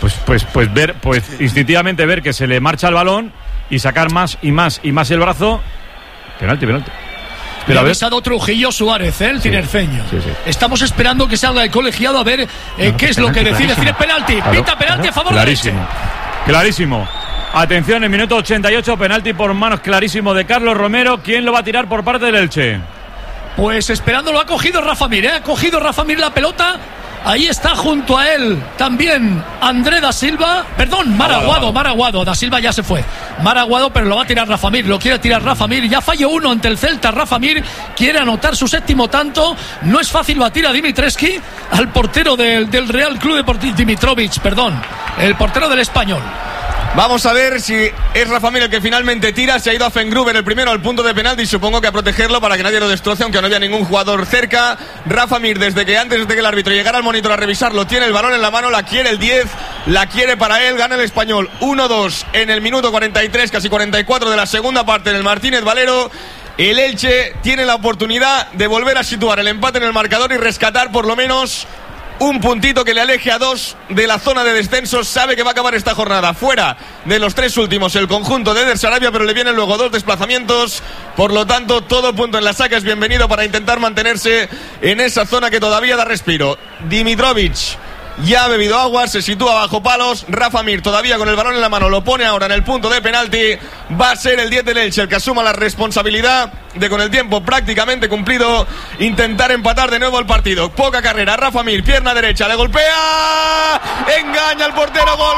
Pues instintivamente ver que se le marcha el balón y sacar más y más el brazo. Penalti. Le ha avisado Trujillo Suárez, el tinerfeño. Sí. Estamos esperando que salga el colegiado a ver qué es lo que decide. Decide penalti. Claro, pita penalti a favor del Elche. Clarísimo. Atención, en minuto 88, penalti por manos clarísimo de Carlos Romero. ¿Quién lo va a tirar por parte del Elche? Pues esperando, lo ha cogido Rafa Mir, Ha cogido Rafa Mir la pelota. Ahí está junto a él también André da Silva. Perdón, Maraguado. Da Silva ya se fue. Maraguado, pero lo va a tirar Rafa Mir. Lo quiere tirar Rafa Mir. Ya falló uno ante el Celta. Rafa Mir quiere anotar su 7º tanto. No es fácil batir a Dimitrescu, al portero del Real Club Deportivo. Dimitrovic, perdón. El portero del Español. Vamos a ver si es Rafa Mir el que finalmente tira. Se ha ido a Fengruber el primero al punto de penalti, supongo que a protegerlo para que nadie lo destroce, aunque no había ningún jugador cerca. Rafa Mir, antes de que el árbitro llegara al monitor a revisarlo, tiene el balón en la mano, la quiere el 10, la quiere para él, gana el Español 1-2 en el minuto 43, casi 44 de la segunda parte en el Martínez Valero. El Elche tiene la oportunidad de volver a situar el empate en el marcador y rescatar por lo menos un puntito que le aleje a 2 de la zona de descenso. Sabe que va a acabar esta jornada fuera de los 3 últimos el conjunto de Eder Sarabia, pero le vienen luego 2 desplazamientos. Por lo tanto, todo punto en la saca es bienvenido para intentar mantenerse en esa zona que todavía da respiro. Dimitrovic ya ha bebido agua, se sitúa bajo palos. Rafa Mir todavía con el balón en la mano, lo pone ahora en el punto de penalti. Va a ser el 10 del Elche el que asuma la responsabilidad de, con el tiempo prácticamente cumplido, intentar empatar de nuevo el partido. Poca carrera, Rafa Mir, pierna derecha, le golpea, engaña al portero, gol.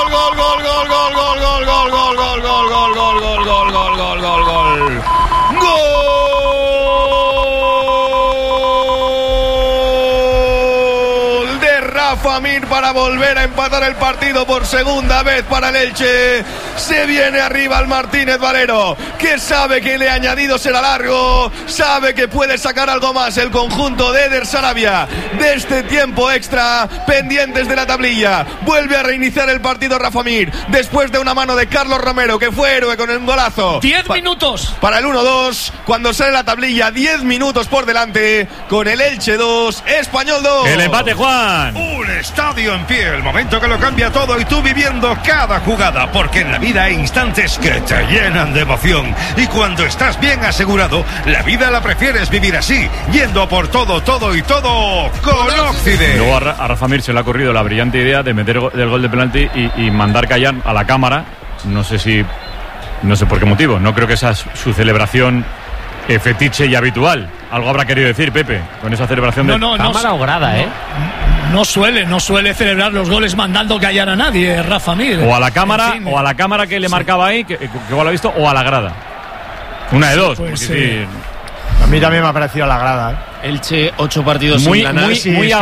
Rafa Mir para volver a empatar el partido por segunda vez para el Elche. Se viene arriba el Martínez Valero, que sabe que el añadido será largo, sabe que puede sacar algo más el conjunto de Eder Sarabia de este tiempo extra, pendientes de la tablilla. Vuelve a reiniciar el partido Rafa Mir después de una mano de Carlos Romero, que fue héroe con el golazo. 10 minutos para el 1-2, cuando sale la tablilla. 10 minutos por delante, con el Elche 2, Español 2. El empate, Juan. Un estadio en pie, el momento que lo cambia todo y tú viviendo cada jugada, porque en la vida hay instantes que te llenan de emoción y cuando estás bien asegurado, la vida la prefieres vivir así, yendo por todo y todo con Occident. Luego a Rafa Mir se le ha ocurrido la brillante idea de meter el gol de penalti y mandar callar a la cámara. No sé por qué motivo, no creo que esa es su celebración fetiche y habitual. Algo habrá querido decir Pepe con esa celebración de cámara o grada, No suele celebrar los goles mandando callar a nadie, Rafa Mir. O a la cámara, en fin, o a la cámara que le marcaba ahí, que igual lo ha visto, o a la grada. Una de dos. Pues sí. A mí también me ha parecido a la grada. Elche, 8 partidos muy, sin ganar.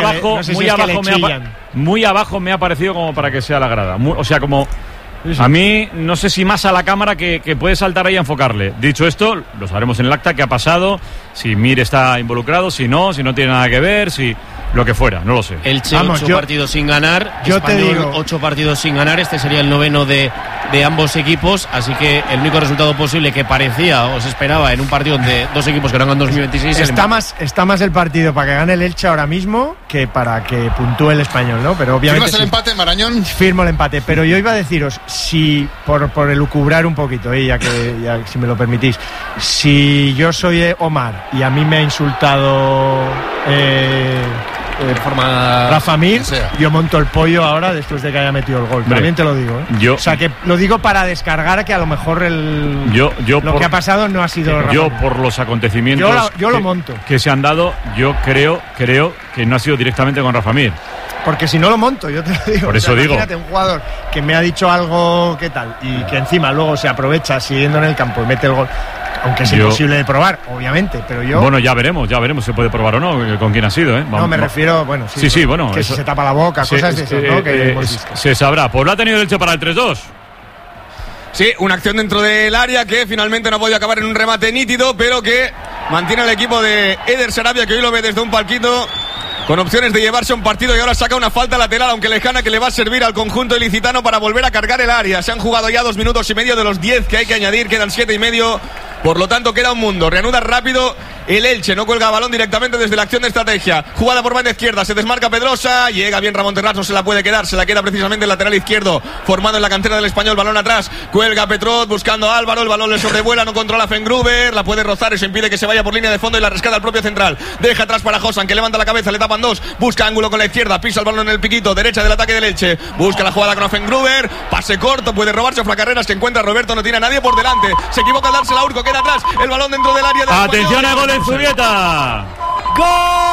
Muy abajo me ha parecido como para que sea la grada. O sea, como a mí, no sé si más a la cámara que puede saltar ahí a enfocarle. Dicho esto, lo sabremos en el acta qué ha pasado, si Mir está involucrado, si no tiene nada que ver, si lo que fuera, no lo sé. Elche, 8 partidos sin ganar. Yo Español, te digo, 8 partidos sin ganar. Este sería el 9º de ambos equipos. Así que el único resultado posible que parecía o se esperaba en un partido de dos equipos que no ganan 2026. Está más el partido para que gane el Elche ahora mismo que para que puntúe el Español, ¿no? Pero obviamente. ¿Firmas el empate, Marañón? Firmo el empate. Pero yo iba a deciros, si por elucubrar un poquito, ya si me lo permitís, si yo soy Omar y a mí me ha insultado de forma Rafa Mir, yo monto el pollo ahora después de que haya metido el gol. También te lo digo, o sea, que lo digo para descargar que a lo mejor lo que ha pasado no ha sido Rafa Mir. Mir. Por los acontecimientos yo lo monto, que se han dado, yo creo que no ha sido directamente con Rafa Mir. Porque si no lo monto, yo te lo digo. Por eso digo. Imagínate un jugador que me ha dicho algo, ¿qué tal? Y que encima luego se aprovecha siguiendo en el campo y mete el gol. Aunque es imposible de probar, obviamente, pero yo... Bueno, ya veremos si se puede probar o no, con quién ha sido, Vamos, no, me refiero, sí, bueno. Que eso, se tapa la boca, cosas de eso, ¿no? Que hemos visto. Se sabrá. Pues lo ha tenido el Elche para el 3-2. Sí, una acción dentro del área que finalmente no ha podido acabar en un remate nítido, pero que mantiene al equipo de Eder Sarabia, que hoy lo ve desde un palquito, con opciones de llevarse un partido, y ahora saca una falta lateral, aunque lejana, que le va a servir al conjunto ilicitano para volver a cargar el área. Se han jugado ya 2 minutos y medio de los 10 que hay que añadir, quedan 7 y medio, por lo tanto queda un mundo. Reanuda rápido el Elche, no cuelga balón directamente desde la acción de estrategia. Jugada por banda izquierda, se desmarca Pedrosa, llega bien Ramón Terrats, no se la puede quedar, se la queda precisamente el lateral izquierdo, formado en la cantera del Español. Balón atrás, cuelga Petrot buscando a Álvaro, el balón le sobrevuela, no controla Fengruber, la puede rozar, eso impide que se vaya por línea de fondo y la rescata el propio central. Deja atrás para Josan, que levanta la cabeza, le tapan 2, busca ángulo con la izquierda, pisa el balón en el piquito, derecha del ataque del Elche, busca la jugada con Fengruber, pase corto, puede robarse Carreras, que encuentra a Roberto, no tiene a nadie por delante, se equivoca al dársela a Urco, queda atrás, el balón dentro del área del atención al gol en Zubieta. ¡Gol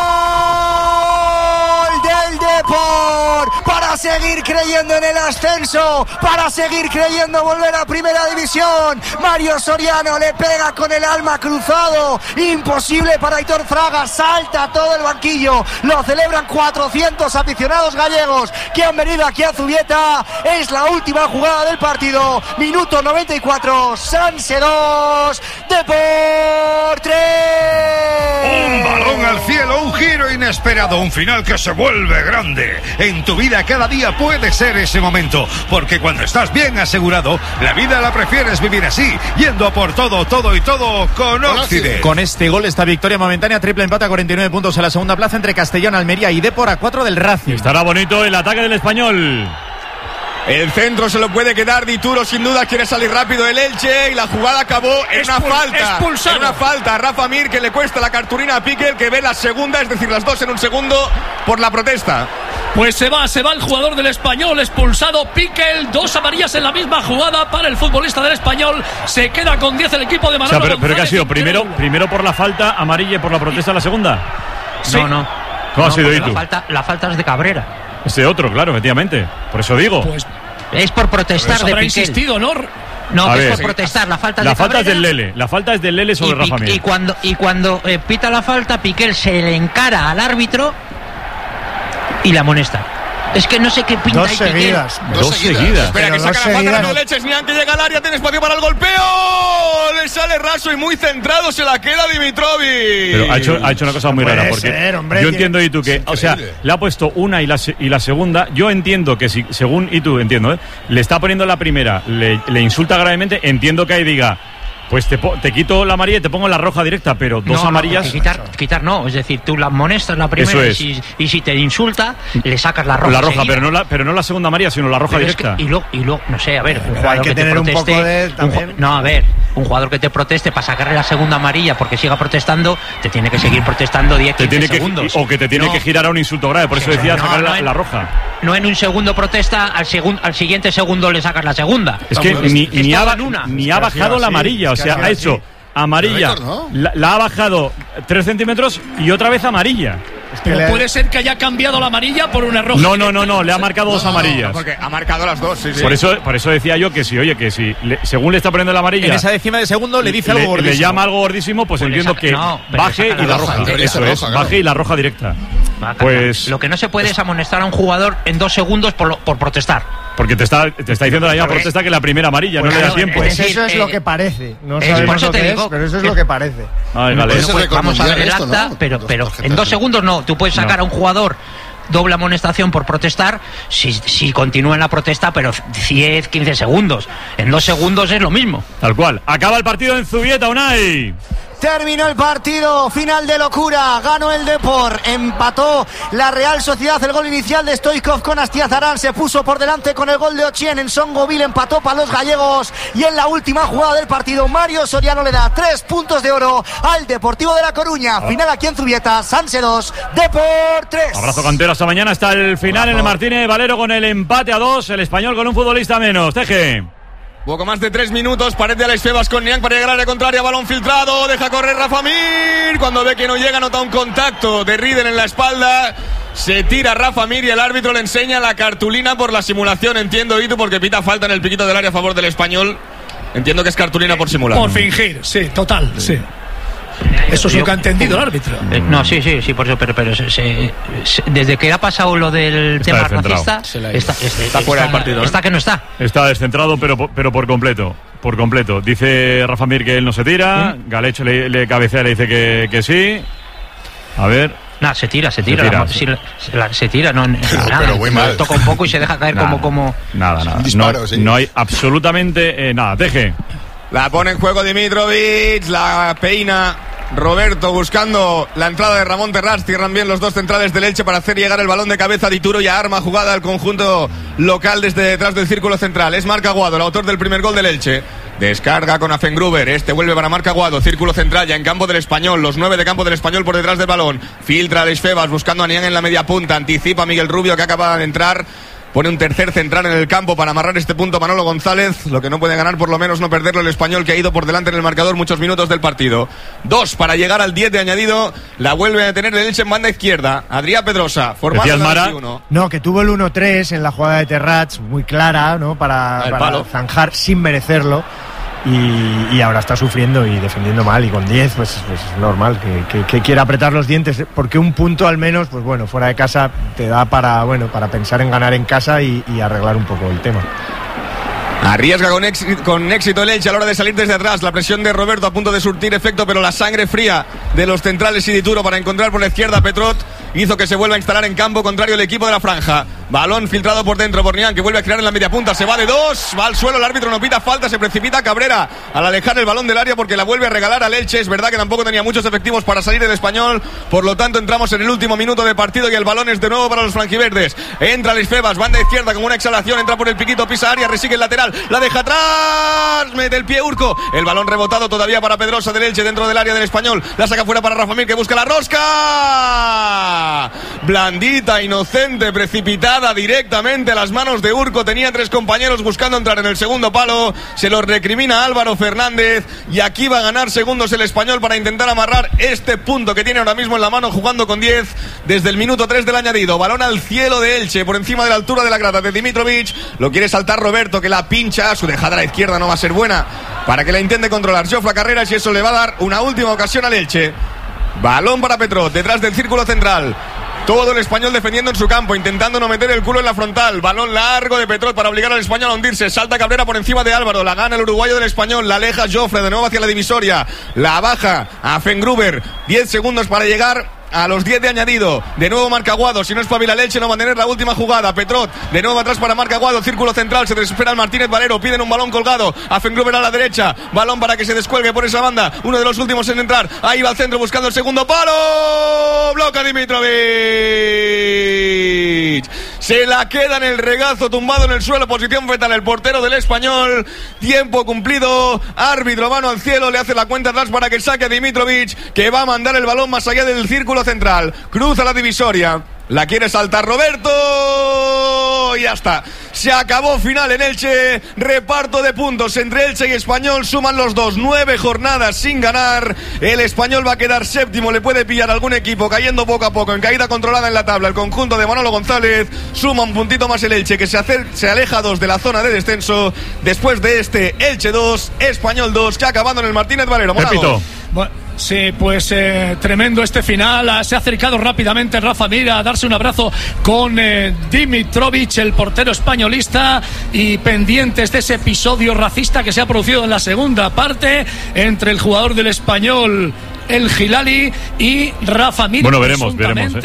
del Depor! Para seguir creyendo en el ascenso, para seguir creyendo volver a Primera División. Mario Soriano le pega con el alma cruzado. Imposible para Aitor Fraga, salta todo el banquillo. Lo celebran 400 aficionados gallegos que han venido aquí a Zubieta. Es la última jugada del partido. Minuto 94, Sanse 2, Depor 3. Un balón al cielo, un giro inesperado, un final que se vuelve grande. En tu vida cada día puede ser ese momento, porque cuando estás bien asegurado, la vida la prefieres vivir así, yendo a por todo, todo y todo con Occident. Con este gol, esta victoria momentánea, triple empate a 49 puntos en la segunda plaza entre Castellón, Almería y Depor a 4 del Racing. Estará bonito el ataque del Español. El centro se lo puede quedar Dituro, sin duda quiere salir rápido el Elche, y la jugada acabó en una falta. Expulsado. En una falta a Rafa Mir, que le cuesta la cartulina a Piquel, que ve la segunda, es decir, las dos en un segundo por la protesta. Pues se va el jugador del Español, expulsado Piquel, 2 amarillas en la misma jugada para el futbolista del Español. Se queda con 10 el equipo de Manolo González. Pero ¿qué ha sido? Primero por la falta amarilla y por la protesta la segunda. Sí. No. ¿Cómo ha sido tú? La falta es de Cabrera. Este otro, claro, efectivamente. Por eso digo. Pues es por protestar de Piquel. Insistido, ¿no? No, es por protestar. La falta es del Lele. La falta es del Lele sobre Rafa Mir. Y cuando pita la falta, Piquel se le encara al árbitro y la amonesta. Es que no sé qué pinta. Dos seguidas. Espera, que saca la falta, no le eches, Nian, que llega al área, tiene espacio para el golpeo. Le sale raso y muy centrado, se la queda Dimitrovic. Pero ha hecho una cosa muy rara, porque yo entiendo, Itu, que, o sea, le ha puesto una y la segunda. Yo entiendo que si, según Itu, le está poniendo la primera, le insulta gravemente, entiendo que ahí diga, pues te quito la amarilla y te pongo la roja directa, pero dos amarillas. Quitar no, es decir, tú la amonestas la primera y si te insulta, le sacas la roja. La roja, pero no la segunda amarilla, sino la roja directa. Y luego, no sé, a ver, un jugador hay que tener te proteste, un poco de también. Un jugador que te proteste para sacarle la segunda amarilla porque siga protestando, te tiene que seguir protestando 10-15 segundos. O que te tiene que girar a un insulto grave, por eso decía sacar la roja. No en un segundo protesta, al siguiente segundo le sacas la segunda. Es que ni ha bajado la amarilla, o sea, ha hecho amarilla, la ha bajado 3 centímetros y otra vez amarilla. Pero puede ser que haya cambiado la amarilla por una roja. No, le ha marcado 2 amarillas. Porque ha marcado las 2, sí. Por eso decía yo que sí, oye, que si según le está poniendo la amarilla, en esa décima de segundo le dice algo gordísimo. Le llama algo gordísimo, pues entiendo que baje y la roja. Eso es, baje y la roja directa. Pues lo que no se puede es amonestar a un jugador en 2 segundos por protestar. Porque te está diciendo la misma protesta que la primera amarilla, no le da tiempo. Pues eso es lo que parece. No sabemos lo que es, pero eso es lo que parece. Vamos a ver el acta, pero en 2 segundos no. Tú puedes sacar a un jugador doble amonestación por protestar si continúa en la protesta, pero 10, 15 segundos. En 2 segundos es lo mismo. Tal cual. Acaba el partido en Zubieta, Unai. Terminó el partido, final de locura, ganó el Depor, empató la Real Sociedad, el gol inicial de Stoichkov con Astiazarán, se puso por delante con el gol de Ochien, en Songovil empató para los gallegos y en la última jugada del partido Mario Soriano le da 3 puntos de oro al Deportivo de La Coruña, final aquí en Zubieta, Sanse 2, Depor 3. Abrazo cantero, hasta mañana, hasta el final en el Martínez Valero con el empate a 2, el Español con un futbolista menos, Teje. Poco más de 3 minutos, pared de Alex Febas con Niang para llegar al área contraria, balón filtrado, deja correr Rafa Mir, cuando ve que no llega nota un contacto de Riden en la espalda, se tira Rafa Mir y el árbitro le enseña la cartulina por la simulación, entiendo, Itu, porque pita falta en el piquito del área a favor del Español, entiendo que es cartulina por simulación. Por fingir, sí, total, sí. Eso es lo que ha entendido el árbitro. No, sí, por eso, pero desde que ha pasado lo del tema racista, está fuera del partido. Está que no está. Está descentrado, pero por completo. Por completo. Dice Rafa Mir que él no se tira. Galecho le cabecea y le dice que sí. A ver. Nada, se tira. Se tira, no, pero muy mal. Toca un poco y se deja caer como. Nada. Disparo, sí. No hay absolutamente nada. Deje. La pone en juego Dimitrovic, la peina Roberto buscando la entrada de Ramón Terrats. Cierran bien los 2 centrales del Elche para hacer llegar el balón de cabeza a Dituro y arma jugada al conjunto local desde detrás del círculo central. Es Marc Aguado, el autor del primer gol del Elche. Descarga con Afengruber, vuelve para Marc Aguado, círculo central ya en campo del Español, los 9 de campo del Español por detrás del balón. Filtra Alex Febas buscando a Niang en la media punta, anticipa a Miguel Rubio que acaba de entrar. Pone un tercer central en el campo para amarrar este punto Manolo González. Lo que no puede ganar, por lo menos no perderlo el Español, que ha ido por delante en el marcador muchos minutos del partido. 2 para llegar al 10 de añadido. La vuelve a tener el Elche en banda izquierda. Adrián Pedrosa, formado en la 21. No, que tuvo el 1-3 en la jugada de Terrats, muy clara, ¿no? Para zanjar sin merecerlo. Y ahora está sufriendo y defendiendo mal, y con 10 pues es normal que quiera apretar los dientes, porque un punto al menos, pues bueno, fuera de casa te da para pensar en ganar en casa y arreglar un poco el tema. Arriesga con éxito el Elche a la hora de salir desde atrás. La presión de Roberto a punto de surtir efecto, pero la sangre fría de los centrales y Dituro para encontrar por la izquierda a Petrot hizo que se vuelva a instalar en campo contrario el equipo de la franja. Balón filtrado por dentro por Niang, que vuelve a crear en la media punta. Se va de 2, va al suelo, el árbitro no pita falta, se precipita Cabrera al alejar el balón del área porque la vuelve a regalar al Elche. Es verdad que tampoco tenía muchos efectivos para salir el Español, por lo tanto entramos en el último minuto de partido y el balón es de nuevo para los franjiverdes. Entra Alex Febas, banda izquierda con una exhalación, entra por el piquito, pisa área, resigue el lateral, la deja atrás, mete el pie Urco, el balón rebotado todavía para Pedrosa del Elche dentro del área del Español, la saca fuera para Rafa Mir que busca la rosca, blandita, inocente, precipitada directamente a las manos de Urco. Tenía 3 compañeros buscando entrar en el segundo palo, se lo recrimina Álvaro Fernández y aquí va a ganar segundos el Español para intentar amarrar este punto que tiene ahora mismo en la mano, jugando con 10 desde el minuto 3 del añadido. Balón al cielo de Elche por encima de la altura de la grada de Dimitrovic, lo quiere saltar Roberto que la pincha, su dejada a la izquierda no va a ser buena para que la intente controlar Jofra Carreras y eso le va a dar una última ocasión al Elche. Balón para Petrot detrás del círculo central. Todo el Español defendiendo en su campo, intentando no meter el culo en la frontal. Balón largo de Petrot para obligar al Español a hundirse. Salta Cabrera por encima de Álvaro. La gana el uruguayo del Español. La aleja Jofre de nuevo hacia la divisoria. La baja a Fengruber. 10 segundos para llegar a los 10 de añadido. De nuevo Marc Aguado. Si no espabila el Elche no va a tener la última jugada. Petrot de nuevo atrás para Marc Aguado. Círculo central. Se desespera el Martínez Valero. Piden un balón colgado. A Fengruber a la derecha. Balón para que se descuelgue por esa banda. Uno de los últimos en entrar. Ahí va al centro buscando el segundo palo. Bloca Dimitrovic. Se la queda en el regazo, tumbado en el suelo. Posición fetal el portero del Español. Tiempo cumplido. Árbitro, mano al cielo. Le hace la cuenta atrás para que saque a Dimitrovic, que va a mandar el balón más allá del círculo central. Cruza la divisoria. La quiere saltar Roberto. Y ya está. Se acabó final en Elche. Reparto de puntos entre Elche y Español. Suman los dos 9 jornadas sin ganar. El Español va a quedar séptimo. Le puede pillar algún equipo cayendo poco a poco en caída controlada en la tabla. El conjunto de Manolo González suma un puntito más el Elche, que se aleja 2 de la zona de descenso. Después de este Elche 2, Español 2, que ha acabado en el Martínez Valero. Repito. Sí, pues tremendo este final. Se ha acercado rápidamente Rafa Mir a darse un abrazo con Dimitrovic, el portero españolista, y pendientes de ese episodio racista que se ha producido en la segunda parte entre el jugador del Español, el Hilali, y Rafa Mir. Bueno, veremos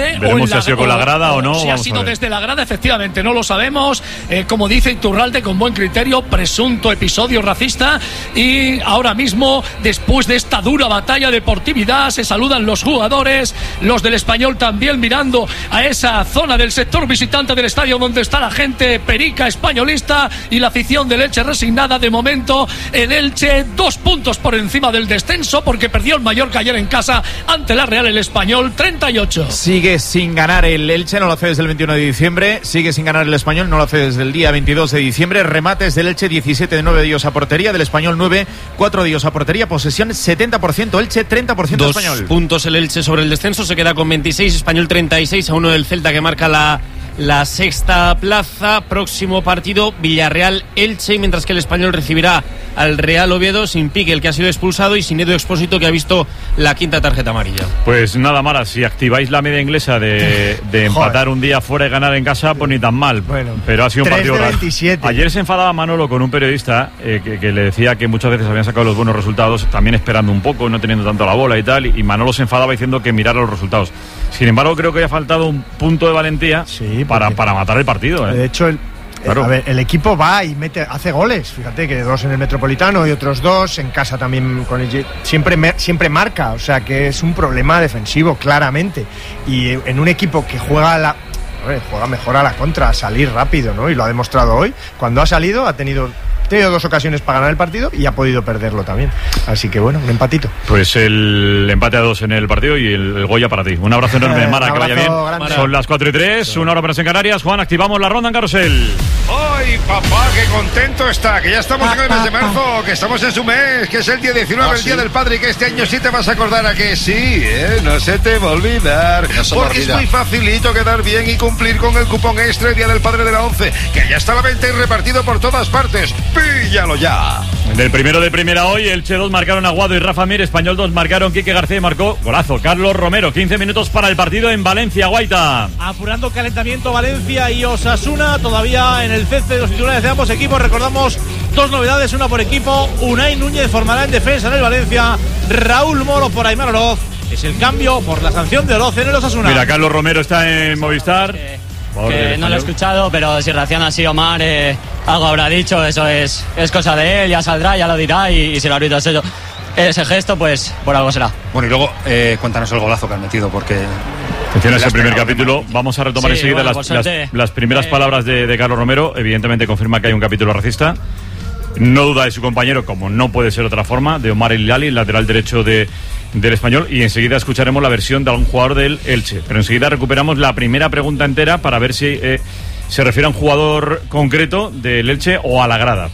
si ha sido con la grada o no. Si ha sido desde la grada, efectivamente, no lo sabemos. Como dice Iturralde, con buen criterio, presunto episodio racista. Y ahora mismo, después de esta dura batalla de deportividad, se saludan los jugadores, los del Español también mirando a esa zona del sector visitante del estadio donde está la gente perica españolista y la afición del Elche resignada. De momento, el Elche 2 puntos por encima del descenso, porque perdió el Mallorca ayer en casa ante la Real. El Español 38. Sigue sin ganar el Elche, no lo hace desde el 21 de diciembre. Sigue sin ganar el Español, no lo hace desde el día 22 de diciembre. Remates del Elche, 17 de 9 de ellos a portería. Del Español 9, 4 de ellos a portería. Posesión 70% Elche, 30% Español. 2 puntos el Elche sobre el descenso, se queda con 26. Español 36 a 1 del Celta, que marca la sexta plaza. Próximo partido, Villarreal-Elche, mientras que el Español recibirá al Real Oviedo sin Pique, el que ha sido expulsado, y sin Edu Expósito, que ha visto la quinta tarjeta amarilla. Pues nada, Mara, si activáis la media inglesa de empatar un día fuera y ganar en casa, pues ni tan mal. Bueno, pero ha sido un partido raro. Ayer se enfadaba Manolo con un periodista que le decía que muchas veces habían sacado los buenos resultados, también esperando un poco, no teniendo tanto la bola y tal, y Manolo se enfadaba diciendo que mirara los resultados. Sin embargo, creo que ha faltado un punto de valentía para matar el partido. De hecho, claro, a ver, el equipo va y hace goles. Fíjate que 2 en el Metropolitano y otros 2 en casa también con el siempre marca. O sea que es un problema defensivo, claramente. Y en un equipo que juega mejor a la contra, a salir rápido, ¿no? Y lo ha demostrado hoy. Cuando ha salido, ha tenido 2 ocasiones para ganar el partido y ha podido perderlo también. Así que bueno, un empatito. Pues el empate a 2 en el partido y el Goya para ti. Un abrazo enorme, Mara, que vaya bien. Grande. Son las 4:03, 1 hora menos en Canarias. Juan, activamos la ronda en Carrusel. ¡Ay, papá, qué contento está! Que ya estamos en el mes de marzo, que estamos en su mes, que es el día 19, el Día del Padre, y que este año sí te vas a acordar a que sí, no se te va a olvidar. Porque es muy facilito quedar bien y cumplir con el cupón extra Día del Padre de la 11, que ya está a la venta y repartido por todas partes. ¡Píllalo ya! Del primero de primera hoy, Elche 2 marcaron Aguado y Rafa Mir, Español 2 marcaron Quique García y marcó golazo Carlos Romero. 15 minutos para el partido en Valencia, Guaita. Apurando calentamiento Valencia y Osasuna, todavía en el ceste de los titulares de ambos equipos. Recordamos 2 novedades, una por equipo. Unai Núñez formará en defensa en el Valencia, Raúl Moro por Aimar Oroz. Es el cambio por la sanción de Oroz en el Osasuna. Mira, Carlos Romero está en Movistar. Que no lo he escuchado, pero si reacciona así Omar, algo habrá dicho. Eso es cosa de él, ya saldrá, ya lo dirá, y si el árbitro ha hecho ese gesto, pues por algo será. Bueno, y luego cuéntanos el golazo que han metido, porque... Atención a ese primer capítulo. Vamos a retomar enseguida las primeras palabras de Carlos Romero. Evidentemente confirma que hay un capítulo racista. No duda de su compañero, como no puede ser otra forma, de Omar Hilali, lateral derecho del Español, y enseguida escucharemos la versión de algún jugador del Elche. Pero enseguida recuperamos la primera pregunta entera para ver si se refiere a un jugador concreto del Elche o a la grada.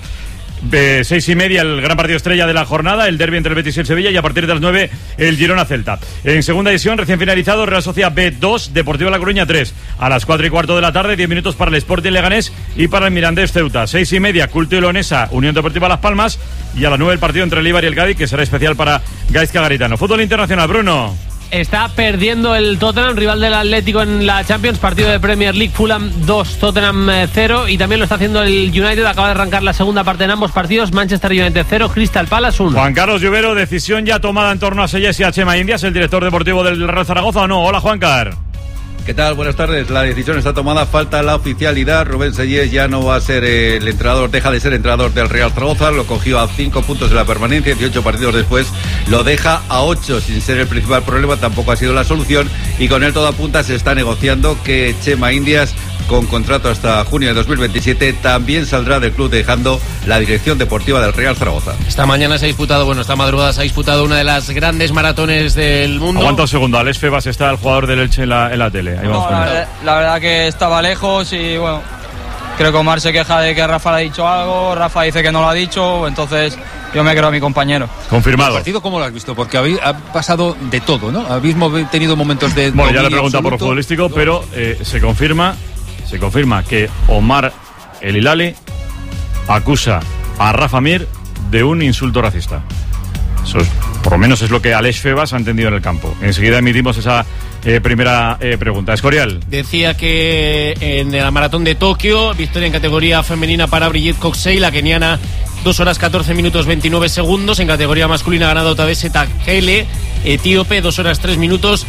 6:30 el gran partido estrella de la jornada, el derbi entre el Betis y el Sevilla, y a partir de las 9 el Girona-Celta. En segunda división, recién finalizado, Real Sociedad B2, Deportivo La Coruña 3. A las 4:15 de la tarde, 10 minutos para el Sporting Leganés y para el Mirandés Ceuta. 6:30, Culto y Leonesa, Unión Deportiva Las Palmas, y a las 9 el partido entre el Eibar y el Cádiz, que será especial para Gaizka Garitano. Fútbol internacional, Bruno. Está perdiendo el Tottenham, rival del Atlético en la Champions, partido de Premier League. Fulham 2, Tottenham 0, y también lo está haciendo el United. Acaba de arrancar la segunda parte en ambos partidos. Manchester United 0, Crystal Palace 1. Juan Carlos Lluvero, decisión ya tomada en torno a Seyes y a Chema Indias, el director deportivo del Real Zaragoza, ¿o no? Hola, Juancar. ¿Qué tal? Buenas tardes. La decisión está tomada, falta la oficialidad. Rubén Seyes ya no va a ser el entrenador, deja de ser entrenador del Real Zaragoza. Lo cogió a 5 puntos de la permanencia, 18 partidos después lo deja a 8, sin ser el principal problema, tampoco ha sido la solución, y con él todo apunta, se está negociando que Chema Indias con contrato hasta junio de 2027, también saldrá del club dejando la dirección deportiva del Real Zaragoza. Esta mañana se ha disputado, esta madrugada se ha disputado una de las grandes maratones del mundo. Aguanta un segundo, Alex Febas está el jugador del Elche en la tele. Ahí vamos la verdad que estaba lejos y bueno, creo que Omar se queja de que Rafa le ha dicho algo, Rafa dice que no lo ha dicho, entonces yo me creo a mi compañero. Confirmado. ¿El partido cómo lo has visto? Porque ha pasado de todo, ¿no? Habéis tenido momentos de... Bueno, ya le pregunta por lo futbolístico, pero se confirma que Omar El Hilali acusa a Rafa Mir de un insulto racista. Eso por lo menos es lo que Alex Febas ha entendido en el campo. Enseguida emitimos esa primera pregunta. Escorial. Decía que en la maratón de Tokio, victoria en categoría femenina para Brigitte Coxey, la keniana, 2 horas 14 minutos 29 segundos. En categoría masculina ha ganado Tadesse Takele, etíope, 2 horas 3 minutos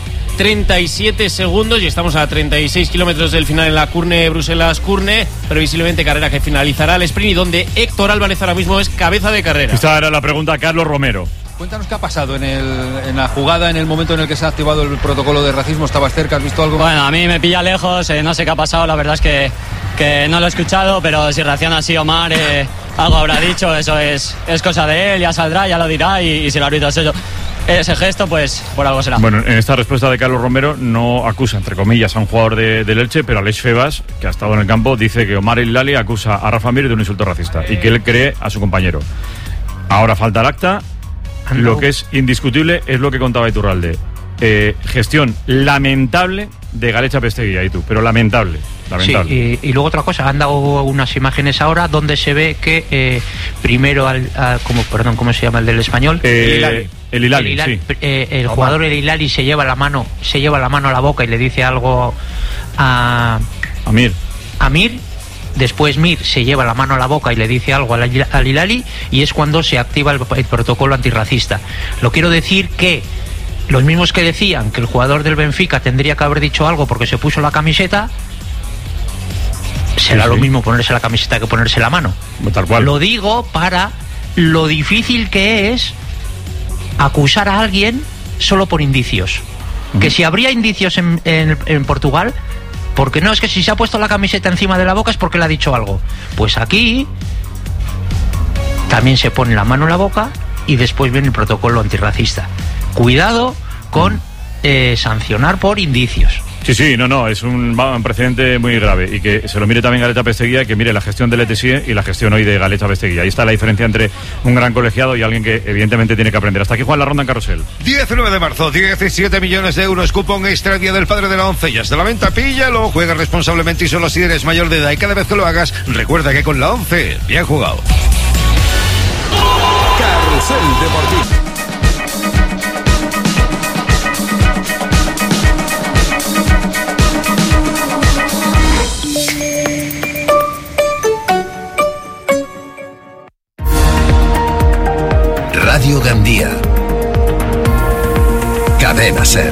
37 segundos. Y estamos a 36 kilómetros del final en la Bruselas-Kurne, previsiblemente carrera que finalizará el sprint y donde Héctor Álvarez ahora mismo es cabeza de carrera. Esta era la pregunta a Carlos Romero. Cuéntanos qué ha pasado en la jugada, en el momento en el que se ha activado el protocolo de racismo. ¿Estabas cerca? ¿Has visto algo? Bueno, a mí me pilla lejos, no sé qué ha pasado, la verdad es que no lo he escuchado, pero si reacciona así Omar, algo habrá dicho, eso es cosa de él, ya saldrá, ya lo dirá, y si el árbitro ha hecho ese gesto, pues por algo será. Bueno, en esta respuesta de Carlos Romero no acusa, entre comillas, a un jugador del Elche, pero Alex Febas, que ha estado en el campo, dice que Omar El Hilali acusa a Rafa Mir de un insulto racista y que él cree a su compañero. Ahora falta el acta. Lo que es indiscutible es lo que contaba Iturralde. Gestión lamentable de Galetxa Pesteguía, y tú, pero lamentable. Sí, y luego otra cosa, han dado unas imágenes ahora donde se ve que primero ¿cómo se llama el del español? El Hilali, sí. El jugador El Hilali se lleva la mano a la boca y le dice algo a Mir. Después Mir se lleva la mano a la boca y le dice algo al Hilali, y es cuando se activa el protocolo antirracista. Lo quiero decir que los mismos que decían que el jugador del Benfica tendría que haber dicho algo porque se puso la camiseta, será lo mismo ponerse la camiseta que ponerse la mano. Tal cual. Lo digo para lo difícil que es acusar a alguien solo por indicios. Que si habría indicios en Portugal, porque no es que si se ha puesto la camiseta encima de la boca es porque le ha dicho algo. Pues aquí también se pone la mano en la boca y después viene el protocolo antirracista. Cuidado con sancionar por indicios. Sí, no, es un precedente muy grave, y que se lo mire también Galetxa Pesteguía, y que mire la gestión del ETSIE y la gestión hoy de Galetxa Pesteguía. Ahí está la diferencia entre un gran colegiado y alguien que evidentemente tiene que aprender. Hasta aquí Juan la ronda en Carrusel. 19 de marzo, 17 millones de euros, cupón extra Día del Padre de la ONCE. Ya está a la venta, píllalo, juega responsablemente y solo si eres mayor de edad, y cada vez que lo hagas, recuerda que con la ONCE, bien jugado. Carrusel Deportivo. Radio Gandía. Cadena Ser.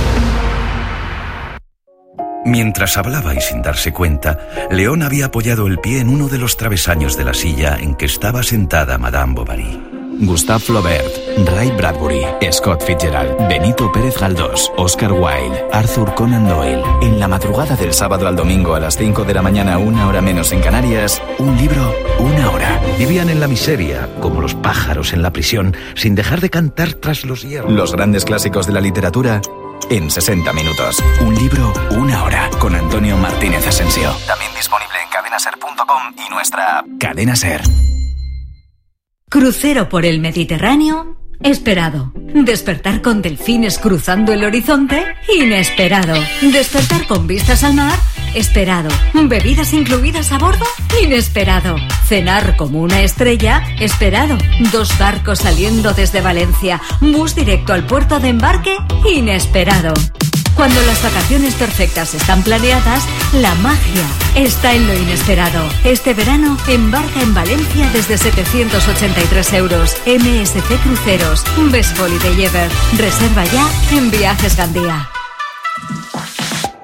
Mientras hablaba y sin darse cuenta, León había apoyado el pie en uno de los travesaños de la silla en que estaba sentada Madame Bovary. Gustave Flaubert, Ray Bradbury, Scott Fitzgerald, Benito Pérez Galdós, Oscar Wilde, Arthur Conan Doyle. En la madrugada del sábado al domingo a las 5 de la mañana, 1 hora menos en Canarias, un libro, 1 hora. Vivían en la miseria, como los pájaros en la prisión, sin dejar de cantar tras los hierros. Los grandes clásicos de la literatura en 60 minutos. Un libro, 1 hora. Con Antonio Martínez Asensio. También disponible en cadenaser.com y nuestra app. Cadena Ser. Crucero por el Mediterráneo, esperado. Despertar con delfines cruzando el horizonte, inesperado. Despertar con vistas al mar, esperado. Bebidas incluidas a bordo, inesperado. Cenar como una estrella, esperado. 2 barcos saliendo desde Valencia, bus directo al puerto de embarque, inesperado. Cuando las vacaciones perfectas están planeadas, la magia está en lo inesperado. Este verano, embarca en Valencia desde 783 euros. MSC Cruceros. Best Holiday Ever. Reserva ya en Viajes Gandía.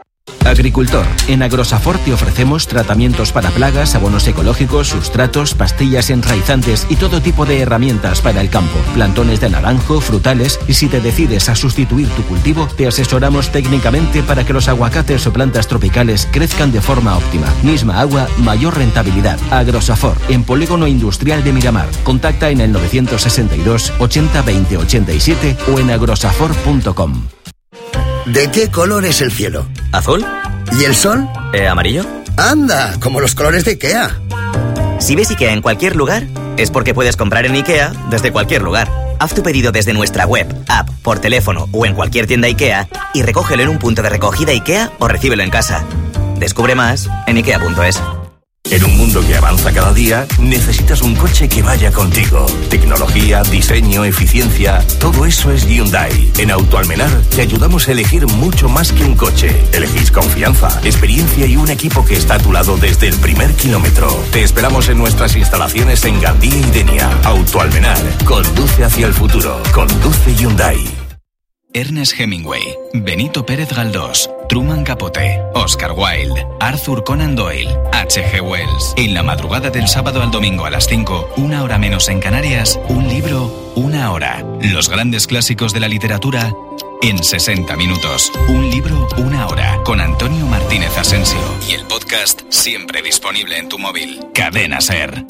Agricultor, en Agrosafort te ofrecemos tratamientos para plagas, abonos ecológicos, sustratos, pastillas enraizantes y todo tipo de herramientas para el campo. Plantones de naranjo, frutales, y si te decides a sustituir tu cultivo, te asesoramos técnicamente para que los aguacates o plantas tropicales crezcan de forma óptima. Misma agua, mayor rentabilidad. Agrosafort, en Polígono Industrial de Miramar. Contacta en el 962 80 20 87 o en agrosafort.com. ¿De qué color es el cielo? ¿Azul? ¿Y el sol? ¿Amarillo? ¡Anda! Como los colores de IKEA. Si ves IKEA en cualquier lugar, es porque puedes comprar en IKEA desde cualquier lugar. Haz tu pedido desde nuestra web, app, por teléfono o en cualquier tienda IKEA y recógelo en un punto de recogida IKEA o recíbelo en casa. Descubre más en ikea.es. En un mundo que avanza cada día, necesitas un coche que vaya contigo. Tecnología, diseño, eficiencia, todo eso es Hyundai. En Autoalmenar te ayudamos a elegir mucho más que un coche. Elegís confianza, experiencia y un equipo que está a tu lado desde el primer kilómetro. Te esperamos en nuestras instalaciones en Gandía y Denia. Autoalmenar, conduce hacia el futuro. Conduce Hyundai. Ernest Hemingway, Benito Pérez Galdós, Truman Capote, Oscar Wilde, Arthur Conan Doyle, H.G. Wells. En la madrugada del sábado al domingo a las 5, 1 hora menos en Canarias, un libro, 1 hora. Los grandes clásicos de la literatura en 60 minutos. Un libro, 1 hora. Con Antonio Martínez Asensio. Y el podcast siempre disponible en tu móvil. Cadena SER.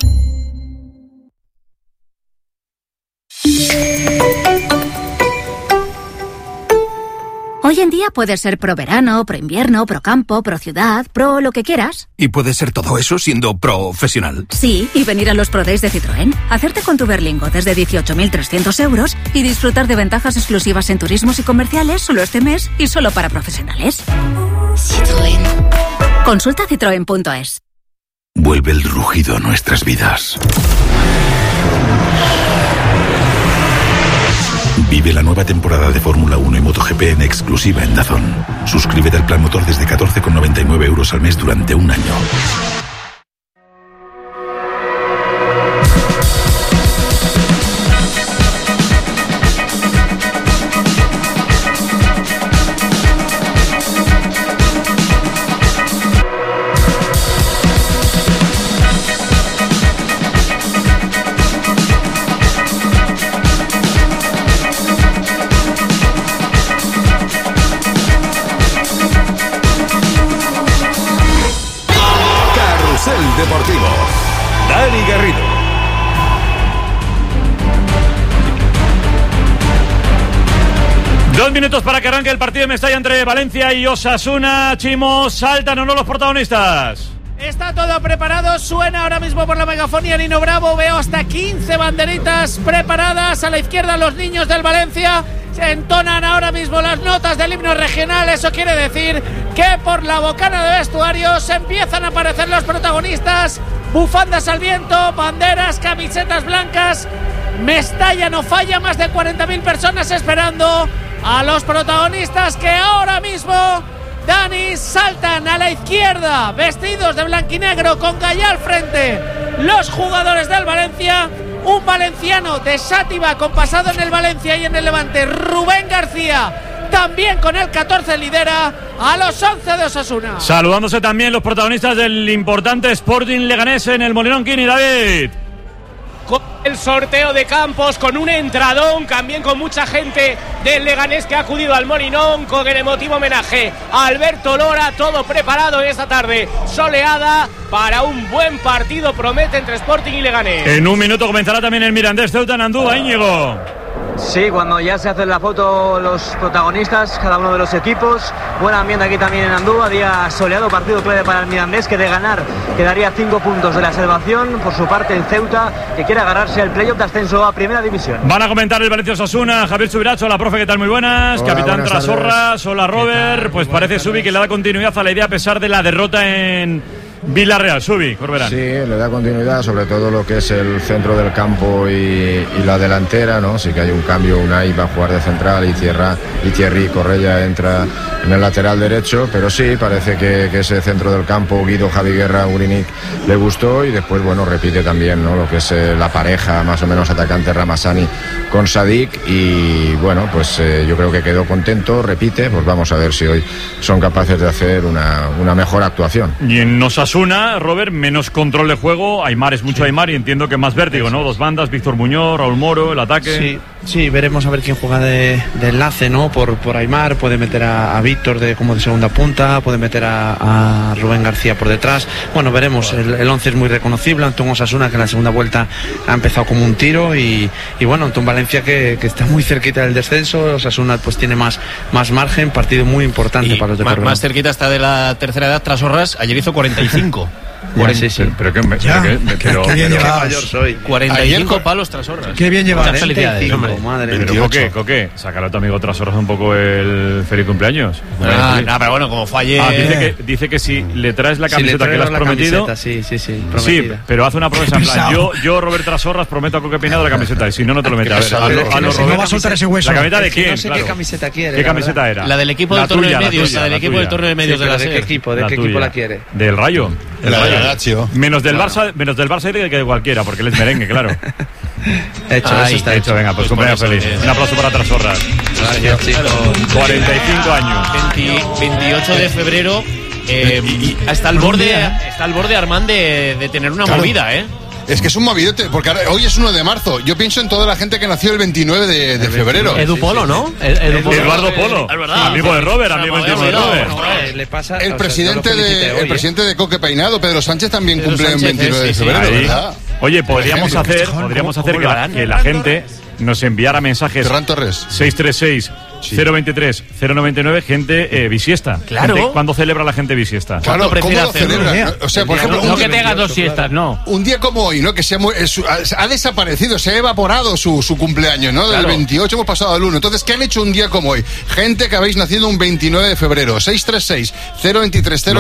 Hoy en día puedes ser pro verano, pro invierno, pro campo, pro ciudad, pro lo que quieras. ¿Y puedes ser todo eso siendo profesional? Sí, y venir a los Pro Days de Citroën, hacerte con tu Berlingo desde 18.300 euros y disfrutar de ventajas exclusivas en turismos y comerciales solo este mes y solo para profesionales. Citroën. Consulta citroen.es. Vuelve el rugido a nuestras vidas. Vive la nueva temporada de Fórmula 1 y MotoGP en exclusiva en DAZN. Suscríbete al plan motor desde 14,99 euros al mes durante un año. Deportivo, Dani Garrido. Dos minutos para que arranque el partido de Mestalla entre Valencia y Osasuna. Chimo, ¿saltan o no los protagonistas? Está todo preparado, suena ahora mismo por la megafonía Nino Bravo. Veo hasta 15 banderitas preparadas. A la izquierda los niños del Valencia. Se entonan ahora mismo las notas del himno regional. Eso quiere decir que por la bocana de vestuarios empiezan a aparecer los protagonistas. Bufandas al viento, banderas, camisetas blancas. Mestalla no falla, más de 40.000 personas esperando a los protagonistas que ahora mismo, Dani, saltan a la izquierda, vestidos de blanquinegro con Gallá al frente. Los jugadores del Valencia. Un valenciano de Sátiva con pasado en el Valencia y en el Levante, Rubén García, también con el 14 lidera a los 11 de Osasuna. Saludándose también los protagonistas del importante Sporting Leganés en el Molinón. Kini, David. Con el sorteo de campos, con un entradón, también con mucha gente del Leganés que ha acudido al Molinón, con el emotivo homenaje a Alberto Lora, todo preparado en esta tarde soleada para un buen partido, promete, entre Sporting y Leganés. En un minuto comenzará también el Mirandés Ceuta en Andúa, Íñigo. Sí, cuando ya se hacen la foto los protagonistas, cada uno de los equipos. Buen ambiente aquí también en Andúa, día soleado, partido clave para el Mirandés, que de ganar quedaría 5 puntos de la salvación. Por su parte el Ceuta, que quiere agarrarse al playoff de ascenso a Primera División. Van a comentar el Valencia Osasuna, Javier Subiracho. Hola, profe, ¿qué tal? Muy buenas. Hola, Capitán buenas Trasorras, hola Robert. Pues parece, Subi, que le da continuidad a la idea a pesar de la derrota en Villarreal. Subi, Corberán. Sí, le da continuidad, sobre todo lo que es el centro del campo y la delantera, ¿no? Sí que hay un cambio. Unai va a jugar de central y Thierry Correia entra en el lateral derecho, pero sí, parece que ese centro del campo, Guido, Javi Guerra, Urinic, le gustó, y después, bueno, repite también, ¿no?, lo que es la pareja más o menos atacante Ramazani con Sadik, y bueno, pues yo creo que quedó contento, repite, pues vamos a ver si hoy son capaces de hacer una mejor actuación. Y en Osasuna, Robert, menos control de juego, Aimar es mucho Aimar, y entiendo que más vértigo, ¿no? Dos bandas, Víctor Muñoz, Raúl Moro, el ataque. Sí, veremos a ver quién juega de enlace, ¿no? Por Aimar, puede meter a Víctor como de segunda punta, puede meter a Rubén García por detrás. Bueno, veremos, el 11 es muy reconocible ante un Osasuna que en la segunda vuelta ha empezado como un tiro, y bueno, ante un Valencia que está muy cerquita del descenso. Osasuna pues tiene más margen, partido muy importante para los de Corberán. Más cerquita está de la tercera edad. Trasorras ayer hizo 45. Sí. Pero qué bien mayor soy. 45 palos Trasorras. Qué bien llevado. Felicidades, hombre. Madre mía. Pero Coque, sácalo a tu amigo Trasorras un poco el feliz cumpleaños. No, pero bueno, como fue ayer... Dice que si le traes la camiseta que le has prometido... Prometida. Sí, pero hace una promesa en plan, yo Robert Trasorras, prometo a Coque Peinado la camiseta, y si no te lo mete. A ver, no va a soltar ese hueso. ¿La camiseta de quién? No sé qué camiseta quiere. ¿Qué camiseta era? La del equipo del torneo de medios. La del equipo del torneo de medios de la SER. ¿De qué equipo la quiere? Del Rayo. El Rayo. Menos del Barça y de cualquiera, porque él es merengue, claro. Hecho, venga, pues cumpleaños feliz. Un aplauso para Trasorras. 45 años. 28 de febrero. Está al borde, Armand, de tener una movida, ¿eh? Es que es un movidote, porque ahora, hoy es 1 de marzo. Yo pienso en toda la gente que nació el 29 de febrero. Edu Polo, ¿no? Eduardo Polo. Amigo de Robert, amigo íntimo de Robert. El presidente de Coque Peinado, Pedro Sánchez, también cumple el 29 de febrero, ¿verdad? Oye, podríamos hacer que la gente nos enviara mensajes. Ferran Torres. 636 023 099, gente bisiesta. Claro. ¿Cuándo celebra la gente bisiesta? Claro, ¿cómo lo celebra? O sea, por ejemplo, no que tenga 2 siestas, no. Un día como hoy, ¿no? Que ha desaparecido, se ha evaporado su cumpleaños, ¿no? Del 28 hemos pasado al 1. Entonces, ¿qué han hecho un día como hoy? Gente que habéis nacido un 29 de febrero. 636 023